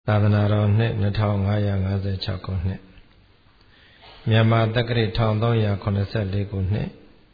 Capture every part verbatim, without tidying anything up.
သာသနာတော်နှစ်နှစ်ထောင်ငါးရာငါးဆယ်ခြောက်ခုနှစ်မြန်မာတက္ကရာတစ်သုံးရာခုနှစ်ဆယ်လေးခုနှစ်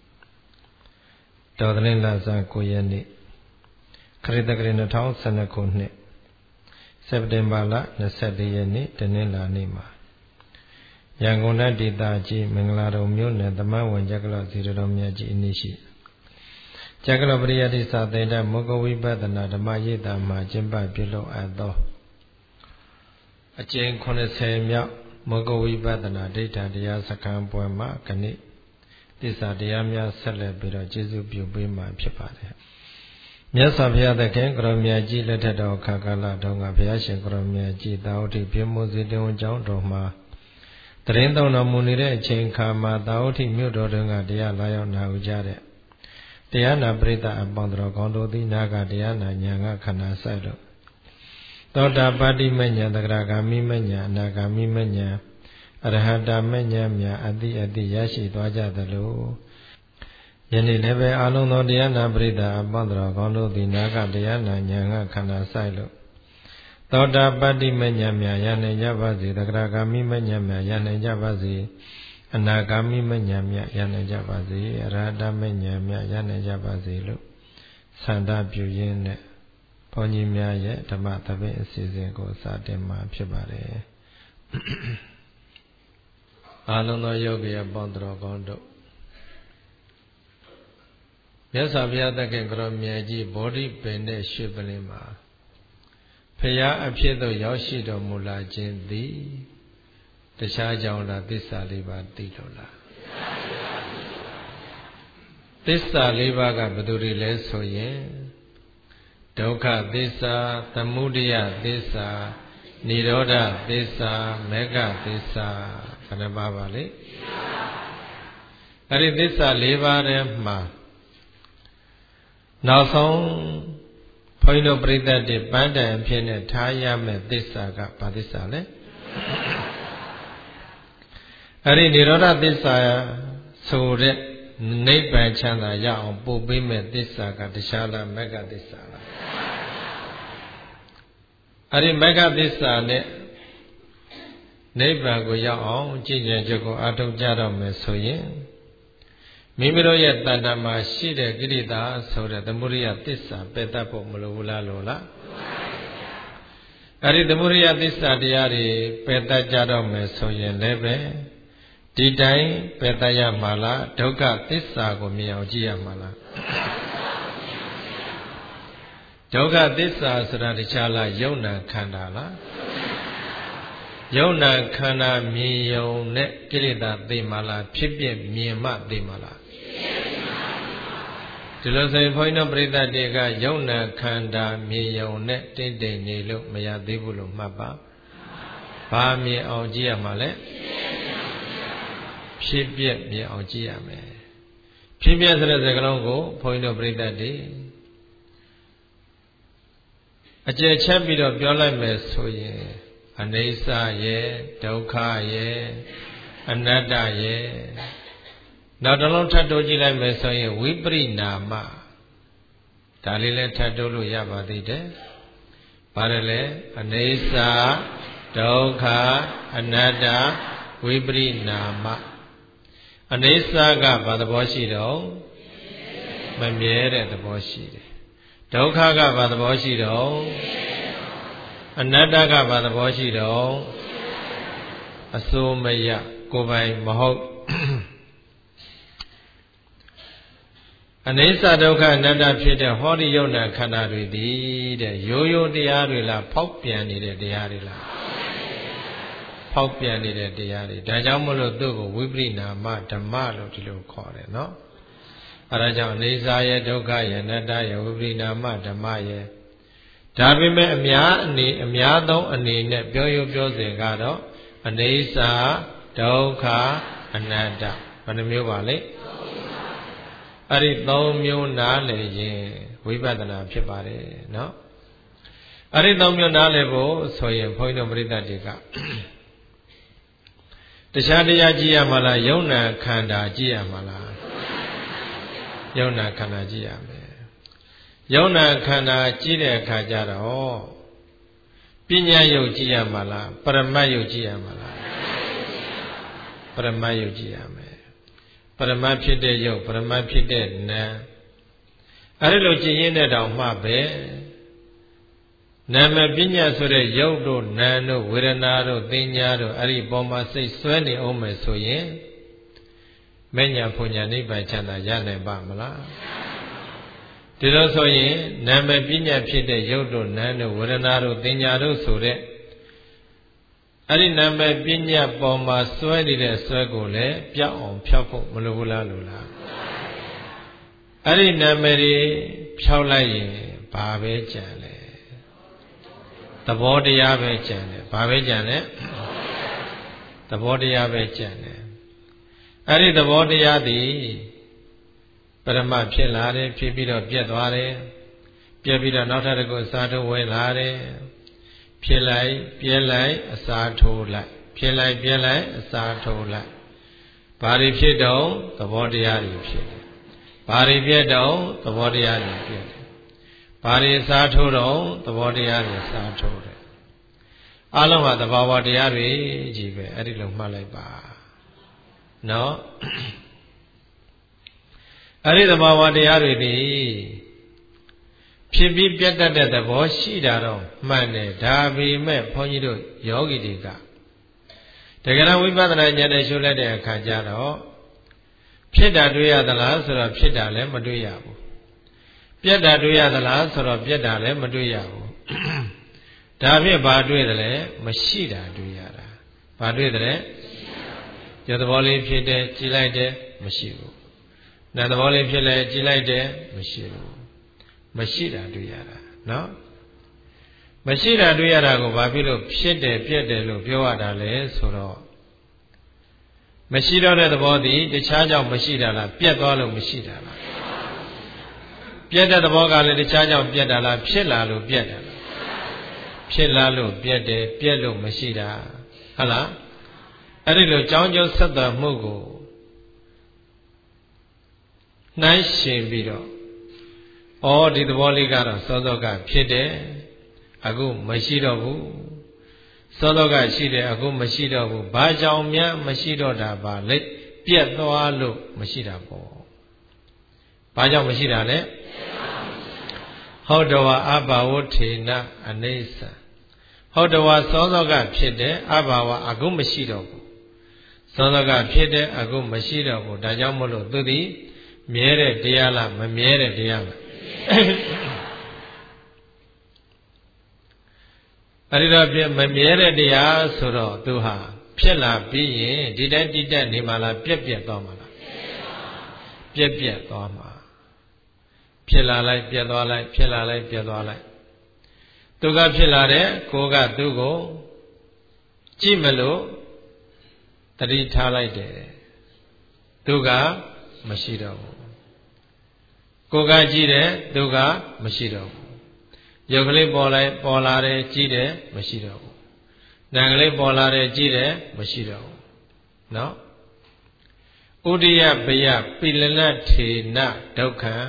တော်သလင်းလဆန်းကိုရက်နေ့ခရစ်တက္ကရာနှစ်ထောင်ဆယ်နှစ်ခုနှစ်စက်တင်ဘာလနှစ်ဆယ်လေးရက်နေ့တနင်္လာနေ့မှာရန်ကုန်တိုင်းဒေသကြီးမင်္ဂလာတော်မြို့နယ်သမန်းဝင်ကျက်ကလစီတော်မြတ်ကြီးအနည်းရှိကျက်ကလပရိယတိစာသင်တဲ့မုဂဝိပဿနာဓမ္မရေးတာမှာကျင့်ပပြုလုပ်အပ်သောအကျဉ်ခုနှစ်ဆယ်မြောက်မုဂဝိပဿနာဒိဋ္ဌတရားစခန်းပွဲမှာခဏိသစ္စာတရားများဆက်လက်ပြီးတော့ကျေးဇူးပြုပေးမှာဖြစ်ပါတယ်မြတ်စွာဘုရားသခင်ကိုရောမြတ်ကြီးလက်ထက်တော်ခါကာလတုန်းကဘုရားရှင်ကိုရောမြတ်ကြီးသာဝတိပြည့်မုစေတဝန်ကျောင်းတော်မှာတရင်တော်တော်မူနေတဲ့အချိန်ခါမှာသာဝတိမြို့တော်တွင်ကတရားလာရောက်နာယူကြတဲ့တရားနာပရိသတ်အပေါင်းတော်ကောင်းတို့သည်နာကတရားနာဉာဏ်ကခဏဆိုင်လို့သောတာပတိမဉ္ဇဉ်သဂရဂာမိမဉ္ဇဉ်အနာဂာမိမဉ္ဇဉ်အရဟတမဉ္ဇဉ်များအတိအတိရရှိသွားကြသလိုယနေ့လည်းပဲအလုံးသောတရားနာပရိသတ်အပေါင်းတော်ကောင်းတို့သည်နာကတရားနာဉာဏ်ကခဏဆိုင်လို့သောတာပတိမဉ္ဇဉ်များရနိုင်ကြပါစေသဂရဂာမိမဉ္ဇဉ်များရနိုင်ကြပါစေအနာဂါမိမဉ္ဇဉ်များရနိုင်ကြပါစေအရဟတမဉ္ဇဉ်များရနိုင်ကြပါစေလို့ဆန္ဒပြုရင်းနဲ့ဘုန်းကြီးများရဲ့ဓမ္မသဘင်အစီအစဉ်ကိုစတင်မှာဖြစ်ပါတယ်အားလုံးသောယောဂီအပေါင်းတော်ကောင်းတို့မြတ်စွာဘုရားသခင်ကိုရောမြတ်ကြီးဗောဓိပင်နဲ့ရွှေပလင်မှာဖရာအဖြစ်သို့ရောက်ရှိတော်မူလာခြင်းသည်တခြားကြောင့်လားသစ္စာလေးပါးသိလို့လားသစ္စာလေးပါးကဘယ်သူတွေလဲဆိုရင်ဒုက္ခသစ္စာသမုဒယသစ္စာនិရောဓသစ္စာမေဃသစ္စာဘယ်နှပါးပါလဲအဲ့ဒီသစ္စာလေးပါးထဲမှာနောက်ဆုံးဘုန်းကြီးတို့ပြိဿတ်တွေပန်းတိုင်အဖြစ်နဲ့ထားရမယ့်သစ္စာကဘာသစ္စာလဲအဲ့ဒီនិရောဓသစ္စာဆိုတဲ့နိဗ္ဗာန်ချမ်းသာရအောင်ပို့ပေးမဲ့သစ္စာကတရားလားမေဃသစ္စာလားအဲ့ဒီမေဃသစ္စာနဲ့နိဗ္ဗာန်ကိုရောက်အောင်ကြည်ကြံချက်ကိုအထောက်ကြတော့မယ်ဆိုရင်မိမိတို့ရဲ့တဏ္ဍာမှာရှိတဲ့ကိရိတာဆိုတဲ့သမုဒိယသစ္စာပယ်တတ်ဖို့မလိုဘူးလားလို့လားအဲ့ဒီသမုဒိယသစ္စာတရားတွေပယ်တတ်ကြတော့မယ်ဆိုရင်လည်းပဲဒီတိုင်းပယ်တတ်ရမှာလားဒုက္ခသစ္စာကိုမြင်အောင်ကြည့်ရမှာလားဒုက္ခသစ္စာဆိုတာတခြားလားယုံနာခန္ဓာလားယုံနာခန္ဓာမြင်ယုံနဲ့ကိလေသာသိမှလားဖြစ်ပြမြင်မှသိမှလားဒီလိုဆိုရင်ဘုန်းကြီးတို့ပြိဿတ်တွေကယုံနာခန္ဓာမြင်ယုံနဲ့တိတ်တိတ်နေလို့မရသေးဘူးလို့မှတ်ပါဘာမြင်အောင်ကြည့်ရမှာလဲဖြစ်ပြမြင်အောင်ကြည့်ရမယ်ဖြစ်ပြဆိုတဲ့စကားလုံးကိုဘုန်းကြီးတို့ပြိဿတ်တွေအကျယ်ချက်ပြီးတော့ပြောလိုက်မယ်ဆိုရင်အနိစ္စရဲ့ဒုက္ခရဲ့အနတ္တရဲ့နောက်တစ်လုံးထပ်တိုးကြည့်လိုက်မယ်ဆိုရင်ဝိပရိနာမဒါလေးလည်းထပ်တိုးလို့ရပါသေးတယ်။ဘာလဲလဲအနိစ္စဒုက္ခအနတ္တဝိပရိနာမအနိစ္စကဘာသဘောရှိတော့မမြဲတဲ့သဘောရှိတယ်။ဒုက္ခကဘာသဘောရှိတော့အနတ္တကဘာသဘောရှိတော့အစိုးမရကိုယ်ပိုင်မဟုတ်အနိစ္စဒုက္ခအနတ္တဖြစ်တဲ့ဟောဒီယုံနာခန္ဓာတွေသည်တဲ့ရိုးရိုးတရားတွေလားဖောက်ပြန်နေတဲ့တရားတွေလားဖောက်ပြန်နေတဲ့တရားတွေဒါကြောင့်မလို့သူ့ကိုဝိပရိနာမဓမ္မလို့ဒီလိုခေါ်တယ်နော်အဲဒါကြောင့်အနိစ္စရဲ့ဒုက္ခရဲ့အနတ္တရဲ့ဝိပရိနာမဓမ္မရဲ့ဒါပေမဲ့အများအနေအများသောအနေနဲ့ပြောရပြောစဉ်ကတော့အနိစ္စဒုက္ခအနတ္တဘယ်နှမျိုးပါလဲအဲ့ဒီသုံးမျိုးနားလည်ရင်ဝိပဿနာဖြစ်ပါတယ်နော်အဲ့ဒီသုံးမျိုးနားလည်ဖို့ဆိုရင်ဘုန်းကြီးတို့ပြိဿတ်တွေကတရားတရားကြည့်ရမှာလားယုံနာခန္ဓာကြည့်ရမှာလားယုံနာခန္ဓာကြည့်ရမယ်ယုံနာခန္ဓာကြည့်တဲ့အခါကျတော့ဒပညာယုတ်ကြည့်ရမှာလားပရမတ်ယုတ်ကြည့်ရမှာလားပရမတ်ယုတ်ကြည့်ရမယ်ပရမတ်ဖြစ်တဲ့ယုတ်ပရမတ်ဖြစ်တဲ့နာမ်အဲ့ဒီလိုကြည်ရင်တဲ့တောင်မှပဲနာမပညာဆိုတဲ့ယုတ်တို့နာမ်တို့ဝေဒနာတို့သင်ညာတို့အဲ့ဒီပေါ်မှာစိတ်ဆွဲနေအောင်မယ်ဆိုရင်မညာဖွညာနိဗ္ဗာန်ချမ်းသာရနိုင်ပါမလားဒီလိုဆိုရင်နာမပညာဖြစ်တဲ့ယုတ်တို့နာမ်တို့ဝေဒနာတို့သင်ညာတို့ဆိုတဲ့အဲ့ဒီနာမပညာပေါ်မှာစွဲနေတဲ့စွဲကိုလည်းပြောင်းအောင်ဖြောက်ဖို့မလိုဘူးလားလို့လားအဲ့ဒီနာမည်တွေဖြောက်လိုက်ရင်ဘာပဲကြံလဲသဘောတရားပဲကြံတယ်ဘာပဲကြံလဲသဘောတရားပဲကြံတယ်အဲ့ဒီသဘောတရားသည်ပရမတ်ဖြစ်လာတယ်ဖြစ်ပြီးတော့ပြတ်သွားတယ်ပြတ်ပြီးတော့နောက်ထပ်တစ်ခုအစားထိုးဝင်လာတယ်ဖြစ်လိုက်ပြဲလိုက်အစားထိုးလိုက်ဖြစ်လိုက်ပြဲလိုက်အစားထိုးလိုက်ဘာတွေဖြစ်တော့သဘောတရားတွေဖြစ်တယ်ဘာတွေပြတ်တော့သဘောတရားတွေပြတ်တယ်ဘာတွေအစားထိုးတော့သဘောတရားတွေအစားထိုးတယ်အလုံးဟာသဘာဝတရားတွေကြီးပဲအဲ့ဒီလိုမှတ်လိုက်ပါနော်အဲ့ဒီသဘာဝတရားတွေဒီဖြစ်ပြီးပြတ်တတ်တဲ့သဘောရှိတာတော့မှန်တယ်ဒါပေမဲ့ဘုန်းကြီးတို့ယောဂီတွေကတကယ်တော့ဝိပဿနာဉာဏ်နဲ့ရှုလိုက်တဲ့အခါကျတော့ဖြစ်တာတွေ့ရသလားဆိုတော့ဖြစ်တာလည်းမတွေ့ရဘူးပြတ်တာတွေ့ရသလားဆိုတော့ပြတ်တာလည်းမတွေ့ရဘူးဒါဖြင့်ဘာတွေ့တယ်လဲမရှိတာတွေ့ရတာဘာတွေ့တယ်လဲရုပ်သဘောလေးဖြစ်တယ်ကြည်လိုက်တယ်မရှိဘူးနာမ်သဘောလေးဖြစ်လဲကြည်လိုက်တယ်မရှိဘူးမရှိတာတွေ့ရတာနော်မရှိတာတွေ့ရတာကိုဘာဖြစ်လို့ဖြစ်တယ်ပြတ်တယ်လို့ပြောရတာလဲဆိုတော့မရှိတော့တဲ့သဘောသည်တခြားကြောင့်မရှိတာလားပြတ်သွားလို့မရှိတာလားပြတ်တဲ့သဘောကလည်းတခြားကြောင့်ပြတ်တာလားဖြစ်လာလို့ပြတ်တာလားဖြစ်လာလို့ပြတ်တယ်ပြတ်လို့မရှိတာဟုတ်လားအဲ့ဒီလိုကြောင်းကျိုးဆက်သွယ်မှုကိုနှိုင်းရှင်ပြီးတော့ဩဒီသဘောလေးကတော့စောစောကဖြစ်တယ်အခုမရှိတော့ဘူးစောစောကရှိတယ်အခုမရှိတော့ဘူးဘာကြောင့်များမရှိတော့တာပါလဲပြတ်သွားလို့မရှိတာပေါ့ဘာကြောင့်မရှိတာလဲဟုတ်တော်ဝအဘာဝထေနအနေဆံဟုတ်တော်ဝစောစောကဖြစ်တယ်အဘာဝအခုမရှိတော့ဘူးစောစောကဖြစ်တယ်အခုမရှိတော့ဘူးဒါကြောင့်မလို့သူသည်မြဲတဲ့တရားလားမမြဲတဲ့တရားလားအဲ့ဒီတော့မမြဲတဲ့တရားဆိုတော့သူဟာဖြစ်လာပြီးရင်ဒီတိုင်းတိတက်နေမှလားပြက်ပြက်သွားမှလားပြက်ပြက်သွားမှာဖြစ်လာလိုက်ပြက်သွားလိုက်ဖြစ်လာလိုက်ပြက်သွားလိုက်သူကဖြစ်လာတဲ့ကိုကသူ့ကိုကြည့်မလို့တတိထားလိုက်တယ်သူကမရှိတော့ဘူးကိုကကြည့်တယ်သူကမရှိတော့ဘူးရုပ်ကလေးပေါ်လိုက်ပေါ်လာတယ်ကြည့်တယ်မရှိတော့ဘူးနာမ်ကလေးပေါ်လာတယ်ကြည့်တယ်မရှိတော့ဘူးနော်ဥဒိယပယပိလနထေနဒုက္ခံ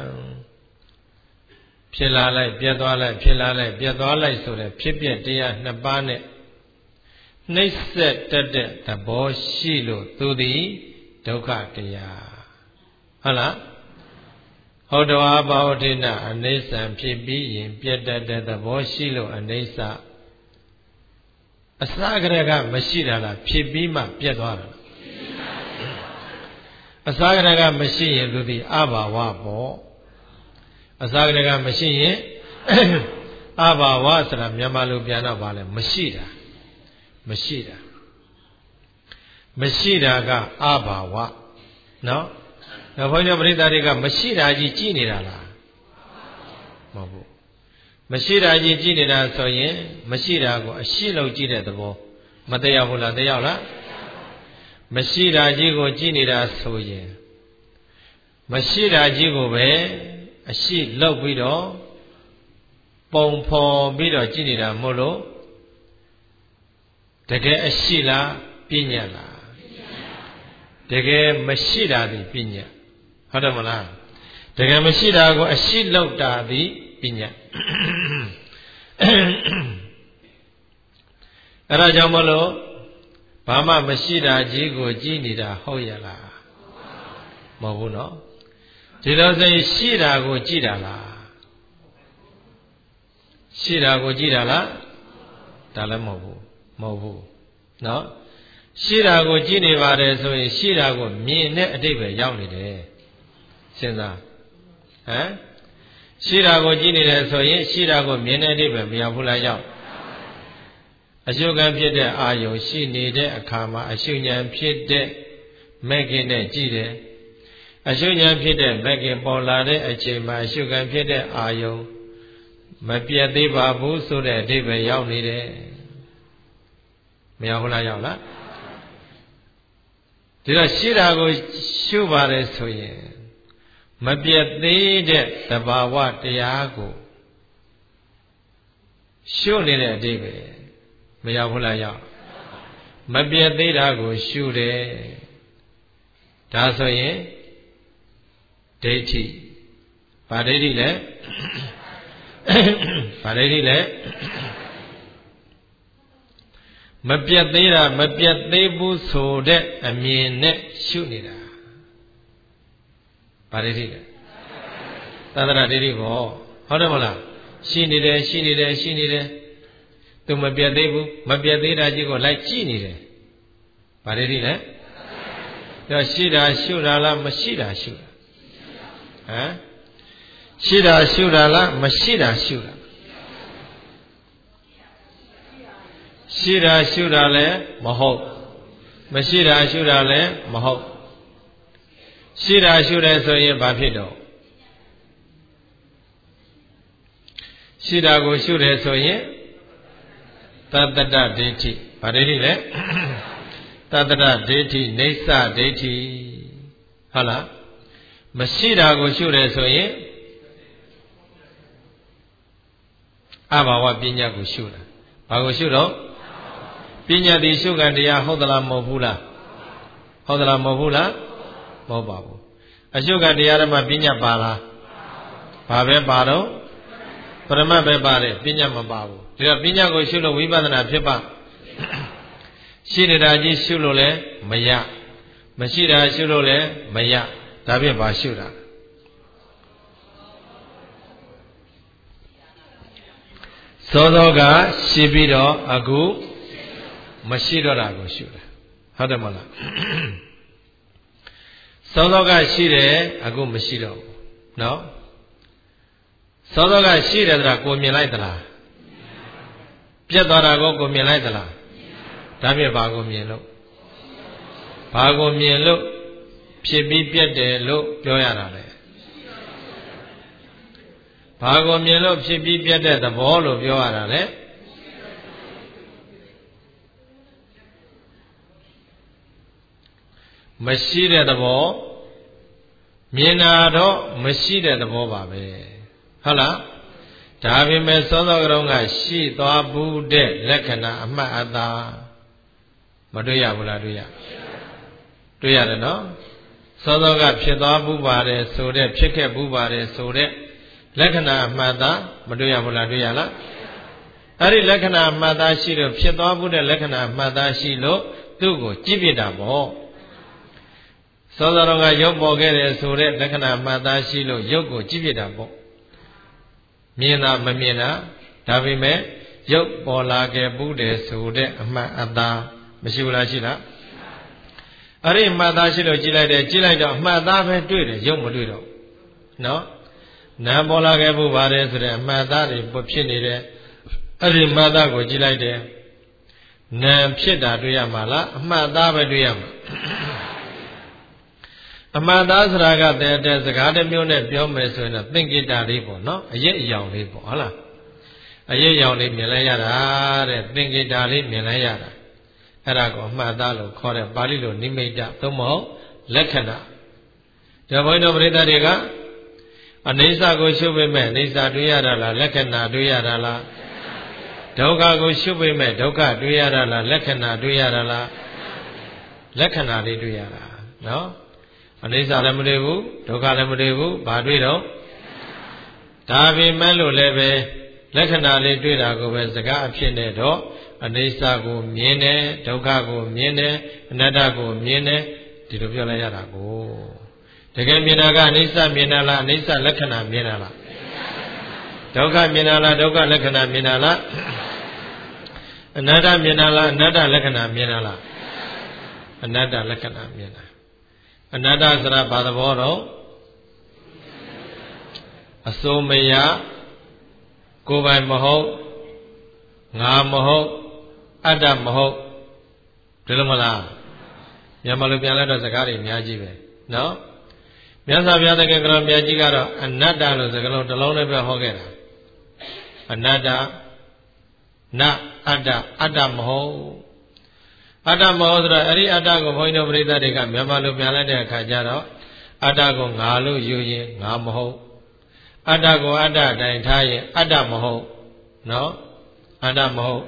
ဖြစ်လာလိုက်ပြတ်သွားလိုက်ဖြစ်လာလိုက်ပြတ်သွားလိုက်ဆိုတဲ့ဖြစ်ပျက်တရားနှစ်ပါးနဲ့နှိမ့်ဆက်တတ်တဲ့သဘောရှိလို့သူသည်ဒုက္ခတရားဟုတ်လားဟုတ်တော်အဘာဝတိနာအနေဆံဖြစ်ပြီးရင်ပြတ်တတ်တဲ့သဘောရှိလို့အနေဆာအစကတည်းကမရှိတာလားဖြစ်ပြီးမှပြတ်သွားတာလားအစကတည်းကမရှိရင်သူသည်အဘာဝပေါ့အစကတည်းကမရှိရင်အဘာဝဆိုတာမြန်မာလိုပြန်တော့ဗာလဲမရှိတာမရှိတာမရှိတာကအဘာဝနော်ဘုန်းကြီးပရိသတ်တွေကမရှိတာကြီးကြည်နေတာလားမဟုတ်ဘူးမရှိတာကြီးကြည်နေတာဆိုရင်မရှိတာကိုအရှိလို့ကြည့်တဲ့သဘောမတရားဘူးလားတရားလားမရှိတာကြီးကိုကြည်နေတာဆိုရင်မရှိတာကြီးကိုပဲအရှိလောက်ပြီးတော့ပုံဖော်ပြီးတော့ကြည်နေတာမို့လို့တကယ်အရှိလားပညာလားတကယ်မရှိတာဒီပညာဟုတ်တယ်မလားတကယ်မရှိတာကိုအရှိလောက်တာဒီပညာအဲ့ဒါကြောင့်မလို့ဘာမှမရှိတာကြီးကိုကြည်နေတာဟုတ်ရလားမဟုတ်ဘူးနော်ဒီလိုဆိုရင်ရှိတာကိုကြည်တာလားရှိတာကိုကြည်တာလားဒါလည်းမဟုတ်ဘူးမဟုတ်ဘူးနော်ရှိတာကိုကြည်နေပါတယ်ဆိုရင်ရှိတာကိုမြင်တဲ့အတိတ်ပဲရောက်နေတယ်စဉ်းစားဟမ်ရှိတာကိုကြည်နေတယ်ဆိုရင်ရှိတာကိုမြင်တဲ့အတိတ်ပဲမရောက်ဘူးလားရောက်အရှုခံဖြစ်တဲ့အာယုံရှိနေတဲ့အခါမှာအရှုဉဏ်ဖြစ်တဲ့မဲ့ခင်နဲ့ကြည်တယ်အရှုဉဏ်ဖြစ်တဲ့မဲ့ခင်ပေါ်လာတဲ့အချိန်မှာအရှုခံဖြစ်တဲ့အာယုံမပြတ်သေးပါဘူးဆိုတဲ့အဓိပ္ပာယ်ရောက်နေတယ်မရောက်ဘူးလားရောက်လားဒီတော့ရှိတာကိုရှုပါတယ်ဆိုရင်မပြတ်သေးတဲ့သဘာဝတရားကိုရှုနေတဲ့အဓိပ္ပာယ်မရောက်ဘူးလားရောက်မပြတ်သေးတာကိုရှုတယ်ဒါဆိုရင်ဒိဋ္ဌိဗာဒိဋ္ဌိလဲဗာဒိဋ္ဌိလဲမပြတ်သေးတာမပြတ်သေးဘူးဆိုတဲ့အမြင်နဲ့ရှုနေတာဗာဒိဋ္ဌိလဲသတ္တရဒိဋ္ဌိဘောဟုတ်တယ်မလားရှိနေတယ်ရှိနေတယ်ရှိနေတယ်သူမပြတ်သေးဘူးမပြတ်သေးတာကြီးကိုလိုက်ကြည့်နေတယ်ဗာဒိဋ္ဌိလဲတော့ရှိတာရှုတာလားမရှိတာရှုတာဟမ်ရှိတာရှုတာလားမရှိတာရှုတာရှိတာရှုတာလည်းမဟုတ်မရှိတာရှုတာလည်းမဟုတ်ရှိတာရှုတယ်ဆိုရင်ဘာဖြစ်တော့ရှိတာကိုရှုတယ်ဆိုရင်သတ္တတဒိဋ္ဌိဘာဒိဋ္ဌိလဲသတ္တတဒိဋ္ဌိနေသဒိဋ္ဌိဟုတ်လားမရှိတာကိုရှုတယ်ဆိုရင်အဘာဝပညာကိုရှုတာဘာကိုရှုတော့ပညာတိရှုခံတရားဟုတ်သလားမဟုတ်ဘူးလားဟုတ်သလားမဟုတ်ဘူးလားမဟုတ်ပါဘူးအရှုခံတရားဓမ္မပညာပါလားဘာပဲပါတော့ပရမတ်ပဲပါတယ်ပညာမပါဘူးဒါပညာကိုရှုလို့ဝိပဿနာဖြစ်ပါရှိနေတာကြီးရှုလို့လည်းမရမရှိတာရှုလို့လည်းမရဒါဖြင့်ဘာရှုတာသောသောကရှိပြီးတော့အခုမရှိတော့တာကိုရှုတာဟုတ်တယ်မလားသောသောကရှိတယ်အခုမရှိတော့ဘူးနော်သောသောကရှိတယ်ဆိုတာကိုမြင်လိုက်သလားပြတ်သွားတာကိုကိုမြင်လိုက်သလားဒါဖြင့်ဘာကိုမြင်လို့ဘာကိုမြင်လို့ဖြစ်ပြီးပြတ်တယ်လို့ပြောရတာလေဘာကိုမြင်လို့ဖြစ်ပြီးပြတ်တဲ့သဘောလို့ပြောရတာလေမရှိတဲ့သဘောမြင်တာတော့မရှိတဲ့သဘောပါပဲဟုတ်လားဒါပေမဲ့သောသောကရုံးကရှိသွားဘူးတဲ့လက္ခဏာအမှတ်အသားမတွေ့ရဘူးလားတွေ့ရတွေ့ရတယ်နော်သောသောကဖြစ်သွားဘူးပါတယ်ဆိုတဲ့ဖြစ်ခဲ့ဘူးပါတယ်ဆိုတဲ့လက္ခဏာအမှတ်သားမတွေ့ရဘူးလားတွေ့ရလားအဲ့ဒီလက္ခဏာအမှတ်သားရှိလို့ဖြစ်သွားဘူးတဲ့လက္ခဏာအမှတ်သားရှိလို့သူ့ကိုကြည့်ပြတာပေါ့သောသောကရုပ်ပေါ်ခဲ့တယ်ဆိုတဲ့လက္ခဏာအမှတ်သားရှိလို့ရုပ်ကိုကြည့်ပြတာပေါ့မြင်တာမမြင်တာဒါပေမဲ့ရုပ်ပေါ်လာခဲ့ဘူးတယ်ဆိုတဲ့အမှတ်အသားမရှိဘူးလားရှိလားအဲ့ဒီအမှတ်သားရှိလို့ကြည့်လိုက်တယ်ကြည့်လိုက်တော့အမှတ်သားပဲတွေ့တယ်ရုပ်မတွေ့တော့နော်နာမ်ပေါ်လာခဲ့ဘူးပါတယ်ဆိုတဲ့အမှတ်သားတွေဖြစ်နေတယ်အဲ့ဒီအမှတ်သားကိုကြည့်လိုက်တယ်နာမ်ဖြစ်တာတွေ့ရမှာလားအမှတ်သားပဲတွေ့ရမှာအမှန်သားစရာကတဲ့တဲ့စကားတစ်မျိုးနဲ့ပြောမယ်ဆိုရင်တော့သင်္ကိတလေးပေါ့နော်အရေးအယောင်လေးပေါ့ဟုတ်လားအရေးအယောင်လေးမြင်လိုက်ရတာတဲ့သင်္ကိတလေးမြင်လိုက်ရတာအဲ့ဒါကိုအမှန်သားလို့ခေါ်တဲ့ပါဠိလိုနိမိတ်တသို့မဟုတ်လက္ခဏာဒါဘုန်းတော်ပရိသတ်တွေကအနိစ္စကိုရှုပေမဲ့အနိစ္စတွေ့ရတာလားလက္ခဏာတွေ့ရတာလားဒုက္ခကိုရှုပေမဲ့ဒုက္ခတွေ့ရတာလားလက္ခဏာတွေ့ရတာလားလက္ခဏာလေးတွေ့ရတာနော်အနိစ္စလည်းမတွေ့ဘူးဒုက္ခလည်းမတွေ့ဘူးဘာတွေ့တော့ဒါပေမဲ့လို့လည်းပဲလက္ခဏာလေးတွေ့တာကိုပဲစကားအဖြစ်နဲ့တော့အနိစ္စကိုမြင်တယ်ဒုက္ခကိုမြင်တယ်အနတ္တကိုမြင်တယ်ဒီလိုပြောလိုက်ရတာကိုတကယ်မြင်တာကအနိစ္စမြင်တာလားအနိစ္စလက္ခဏာမြင်တာလားဒုက္ခမြင်တာလားဒုက္ခလက္ခဏာမြင်တာလားအနတ္တမြင်တာလားအနတ္တလက္ခဏာမြင်တာလားအနတ္တလက္ခဏာမြင်တာအနတ္တဆိုတာဘာသဘောတော့အစိုးမရကိုယ်ပိုင်မဟုတ်ငါမဟုတ်အတ္တမဟုတ်ဒီလိုမလားမြန်မာလိုပြန်လိုက်တော့စကားတွေအများကြီးပဲနော်မြတ်စွာဘုရားသခင်ကတော်မြတ်ကြီးကတော့အနတ္တလို့စကားလုံးတစ်လုံးနဲ့ပဲဟောခဲ့တာအနတ္တနအတ္တအတ္တမဟုတ်အတ္တမဟုတ်ဆိုတော့အဲ့ဒီအတ္တကိုဘုန်းကြီးတို့ပရိသတ်တွေကမြန်မာလိုပြန်လိုက်တဲ့အခါကျတော့အတ္တကိုငါလို့ယူရင်ငါမဟုတ်အတ္တကိုအတ္တတိုင်ထားရင်အတ္တမဟုတ်နော်အတ္တမဟုတ်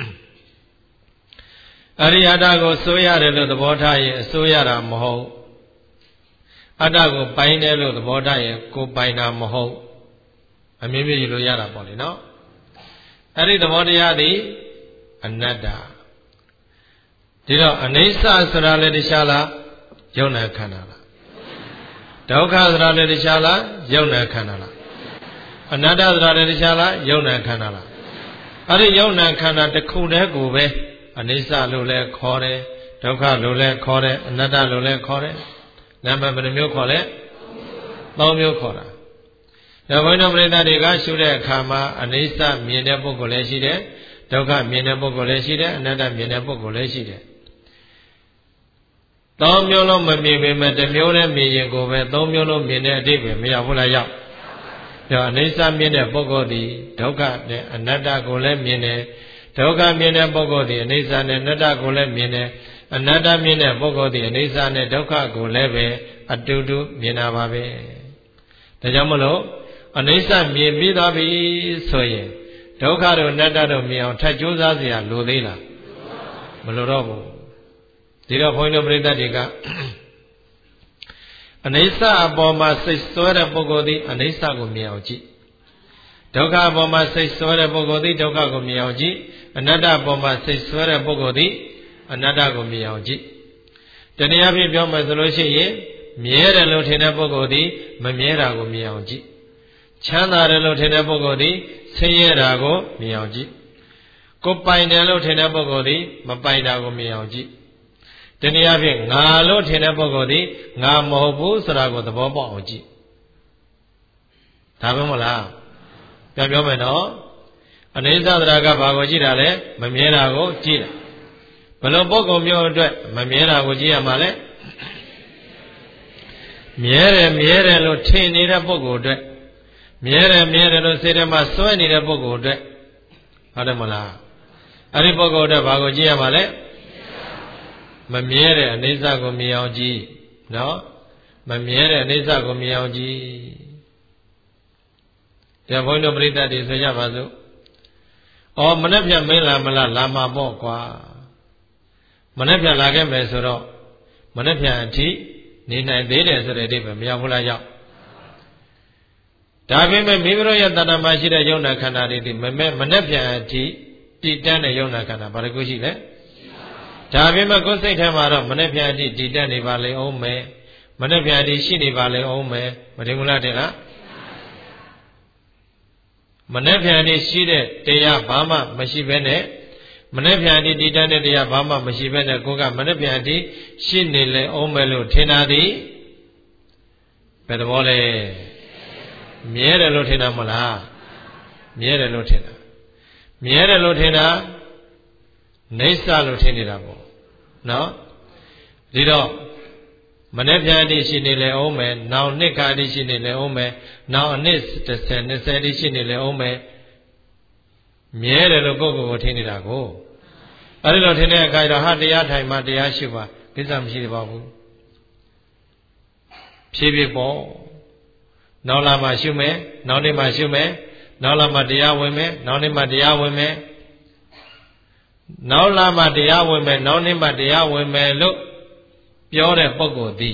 အဲ့ဒီအတ္တကိုစိုးရတယ်လို့သဘောထားရင်အစိုးရတာမဟုတ်အတ္တကိုပိုင်တယ်လို့သဘောထားရင်ကိုပိုင်တာမဟုတ်အမြင်မြင်ယူလို့ရတာပေါ့လေနော်အဲ့ဒီသဘောတရားသည်အနတ္တဒီတော့အနိစ္စဆိုတာလည်းတရားလားယုံနာခန္ဓာလားဒုက္ခဆိုတာလည်းတရားလားယုံနာခန္ဓာလားအနတ္တဆိုတာလည်းတရားလားယုံနာခန္ဓာလားအဲ့ဒီယုံနာခန္ဓာတစ်ခုတည်းကိုပဲအနိစ္စလို့လည်းခေါ်တယ်ဒုက္ခလို့လည်းခေါ်တယ်အနတ္တလို့လည်းခေါ်တယ်နာမည်ဘယ်နှမျိုးခေါ်လဲသုံးမျိုးခေါ်တာဒါဘုန်းတော်ပရိသတ်တွေကရှုတဲ့အခါမှာအနိစ္စမြင်တဲ့ပုဂ္ဂိုလ်လည်းရှိတယ်ဒုက္ခမြင်တဲ့ပုဂ္ဂိုလ်လည်းရှိတယ်အနတ္တမြင်တဲ့ပုဂ္ဂိုလ်လည်းရှိတယ်သုံးမျိုးလုံးမမြင်ပေမဲ့တစ်မျိုးနဲ့မြင်ရင်ကိုပဲသုံးမျိုးလုံးမြင်တဲ့အတိတ်ပဲမရဘူးလားရောက်ဒါအနိစ္စမြင်တဲ့ပုဂ္ဂိုလ်ဒီဒုက္ခနဲ့အနတ္တကိုလည်းမြင်တယ်ဒုက္ခမြင်တဲ့ပုဂ္ဂိုလ်ဒီအနိစ္စနဲ့အနတ္တကိုလည်းမြင်တယ်အနတ္တမြင်တဲ့ပုဂ္ဂိုလ်ဒီအနိစ္စနဲ့ဒုက္ခကိုလည်းပဲအတူတူမြင်တာပါပဲဒါကြောင့်မလို့အနိစ္စမြင်ပြီးသွားပြီဆိုရင်ဒုက္ခတို့အနတ္တတို့မြင်အောင်ထပ်ကြိုးစားเสียလိုသေးလားမလိုတော့ဘူးဒီတော့ဘုန်းကြီးတို့ပရိသတ်တွေကအနိစ္စအပေါ်မှာစိတ်စွဲတဲ့ပုဂ္ဂိုလ်သည်အနိစ္စကိုမြင်အောင်ကြည့်ဒုက္ခအပေါ်မှာစိတ်စွဲတဲ့ပုဂ္ဂိုလ်သည်ဒုက္ခကိုမြင်အောင်ကြည့်အနတ္တအပေါ်မှာစိတ်စွဲတဲ့ပုဂ္ဂိုလ်သည်အနတ္တကိုမြင်အောင်ကြည့်တနည်းအားဖြင့်ပြောမယ်ဆိုလို့ရှိရင်မြဲတယ်လို့ထင်တဲ့ပုဂ္ဂိုလ်သည်မမြဲတာကိုမြင်အောင်ကြည့်ချမ်းသာတယ်လို့ထင်တဲ့ပုဂ္ဂိုလ်သည်ဆင်းရဲတာကိုမြင်အောင်ကြည့်ကိုပိုင်တယ်လို့ထင်တဲ့ပုဂ္ဂိုလ်သည်မပိုင်တာကိုမြင်အောင်ကြည့်တနည်းအားဖြင့်ငါလို့ထင်တဲ့ပုဂ္ဂိုလ်သည်ငါမဟုတ်ဘူးဆိုတာကိုသဘောပေါက်အောင်ကြည့်ဒါပဲမလားပြန်ပြောမယ်နော်အနိစ္စသရကဘာကိုကြည့်တာလဲမမြဲတာကိုကြည့်တာဘယ်လိုပုဂ္ဂိုလ်မျိုးအတွက်မမြဲတာကိုကြည့်ရမှာလဲမြဲတယ်မြဲတယ်လို့ထင်နေတဲ့ပုဂ္ဂိုလ်အတွက်မြဲတယ်မြဲတယ်လို့စိတ်ထဲမှာစွဲနေတဲ့ပုဂ္ဂိုလ်အတွက်ဟုတ်တယ်မလားအဲ့ဒီပုဂ္ဂိုလ်အတွက်ဘာကိုကြည့်ရမှာလဲမမြဲတဲ့အနိစ္စကိုမြင်အောင်ကြည့်နော်မမြဲတဲ့အနိစ္စကိုမြင်အောင်ကြည့်ဒါဘုန်းတော်ပရိသတ်တွေဆိုကြပါစို့ဩမနှက်ဖြတ်မင်းလာမလားလာမှာပေါ့ကွာမနှက်ဖြတ်လာခဲ့မယ်ဆိုတော့မနှက်ဖြတ်အထိနေနိုင်သေးတယ်ဆိုတဲ့အဓိပ္ပာယ်မရောက်ဘူးလားရောက်ဒါပေမဲ့မိမိတို့ရဲ့တဏ္ဍာမှာရှိတဲ့ယုံနာခန္ဓာတွေဒီမမဲ့မနှက်ဖြတ်အထိတည်တတ်တဲ့ယုံနာခန္ဓာဘာလို့ရှိလဲဒါပေမဲ့ကိုယ်စိတ်ထဲမှာတော့မနှက်ဖြတ်အထိတည်တတ်နေပါလေအောင်မယ်မနှက်ဖြတ်အထိရှိနေပါလေအောင်မယ်မတင်ဘူးလားတဲ့လားမနှက်ဖြတ်အထိရှိတဲ့တရားဘာမှမရှိဘဲနဲ့မနှက်ဖြတ်အထိတည်တတ်တဲ့တရားဘာမှမရှိဘဲနဲ့ကိုယ်ကမနှက်ဖြတ်အထိရှိနေလေအောင်မယ်လို့ထင်တာဒီဘယ်သဘောလဲမြဲတယ်လို့ထင်တာမလားမြဲတယ်လို့ထင်တာမြဲတယ်လို့ထင်တာနေဆလို့ထင်နေတာပေါ့နော်ဒီတော့မနေ့ပြန်တိရှိနေလေအောင်မယ်နောင်နှစ်ခါတိရှိနေလေအောင်မယ်နောင်အနှစ်တစ်ဆယ်နှစ်ဆယ်တိရှိနေလေအောင်မယ်မြဲတယ်လို့ပုဂ္ဂိုလ်ကိုထင်နေတာကိုအဲဒီလိုထင်တဲ့အခါကျတော့ဟာတရားထိုင်မှတရားရှိပါကိစ္စမရှိသေးပါဘူးဖြည်းဖြည်းပေါ့နောက်လာမှရှုမယ်နောက်နေ့မှရှုမယ်နောက်လာမှတရားဝင်မယ်နောက်နေ့မှတရားဝင်မယ်နောက်လာမှတရားဝင်မယ်နောက်နေ့မှတရားဝင်မယ်လို့ပြောတဲ့ပုဂ္ဂိုလ်သည်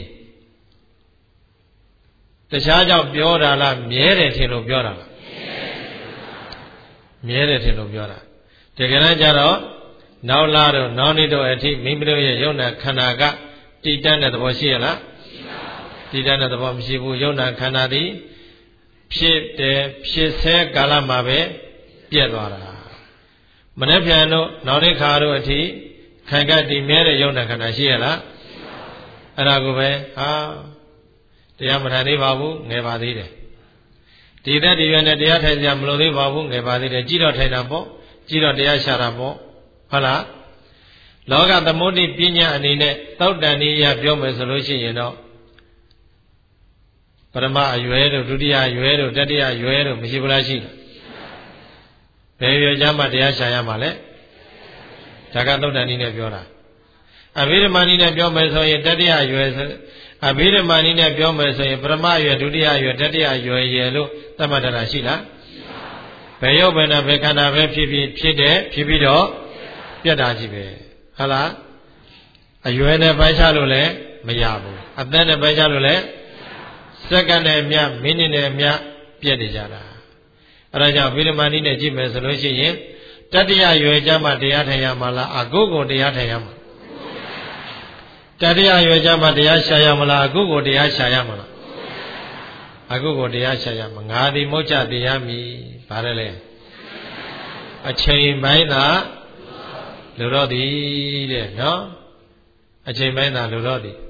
တခြားကြောင့်ပြောတာလားမြဲတယ်ထင်လို့ပြောတာလားမြဲတယ်ထင်လို့ပြောတာတကယ်တမ်းကျတော့နောက်လာတော့နောက်နေ့တော့အထိမိမိတို့ရဲ့ယုံနာခန္ဓာကတည်တတ်တဲ့သဘောရှိရလားတည်တတ်တဲ့သဘောမရှိဘူးယုံနာခန္ဓာသည်ဖြစ်တယ်ဖြစ်ဆဲကာလမှာပဲပြည့်သွားတာမနေ့ပြန်တော့နောက်နေ့ခါတော့အထိခိုင်ကတည်မြဲတဲ့ယုံနာခန္ဓာရှိရလားအဲ့ဒါကိုပဲဟာတရားမထိုင်သေးပါဘူးငယ်ပါသေးတယ်ဒီသက်ဒီရွယ်နဲ့တရားထိုင်ကြမလို့သေးပါဘူးငယ်ပါသေးတယ်ကြည့်တော့ထိုင်တာပေါ့ကြည့်တော့တရားရှာတာပေါ့ဟုတ်လားလောကသမုဒ္ဒိပညာအနေနဲ့သောတ္တန်ဤရပြောမယ်ဆိုလို့ရှိရင်တော့ပရမအရွယ်တို့ဒုတိယအရွယ်တို့တတိယအရွယ်တို့မရှိဘူးလားရှိတယ်ဘယ်ရွယ်ကြမှာတရားရှာရမှာလဲဒါကသုတ်တန်နည်းနဲ့ပြောတာအဘိဓမ္မာနည်းနဲ့ပြောမယ်ဆိုရင်တတိယအရွယ်အဘိဓမ္မာနည်းနဲ့ပြောမယ်ဆိုရင်ပရမအရွယ်ဒုတိယအရွယ်တတိယအရွယ်ရယ်လို့သတ်မှတ်တာရှိလားဘယ်ရုပ်ဘယ်နာဘယ်ခန္ဓာပဲဖြစ်ဖြစ်ဖြစ်တဲ့ဖြစ်ပြီးတော့ပြတ်တာကြီးပဲဟုတ်လားအရွယ်နဲ့ပိုင်းခြားလို့လည်းမရဘူးအသက်နဲ့ပိုင်းခြားလို့လည်းစက္ကန့်နဲ့မြမိနစ်နဲ့မြပြတ်နေကြတာအဲဒါကြောင့်ဗိဓမာနည်းနဲ့ကြည့်မယ်ဆိုလို့ရှိရင်တတိယရွယ်ကြမှာတရားထိုင်ရမှာလားအကုကိုတရားထိုင်ရမှာတတိယရွယ်ကြမှာတရားရှာရမလားအကုကိုတရားရှာရမှာလားအကုကိုတရားရှာရမှာငါသည်မုတ်ချတရားမီဗါတယ်လေအချိန်ပိုင်းသာလူတော့သည်တဲ့နော်အချိန်ပိုင်းသာလူတော့သည်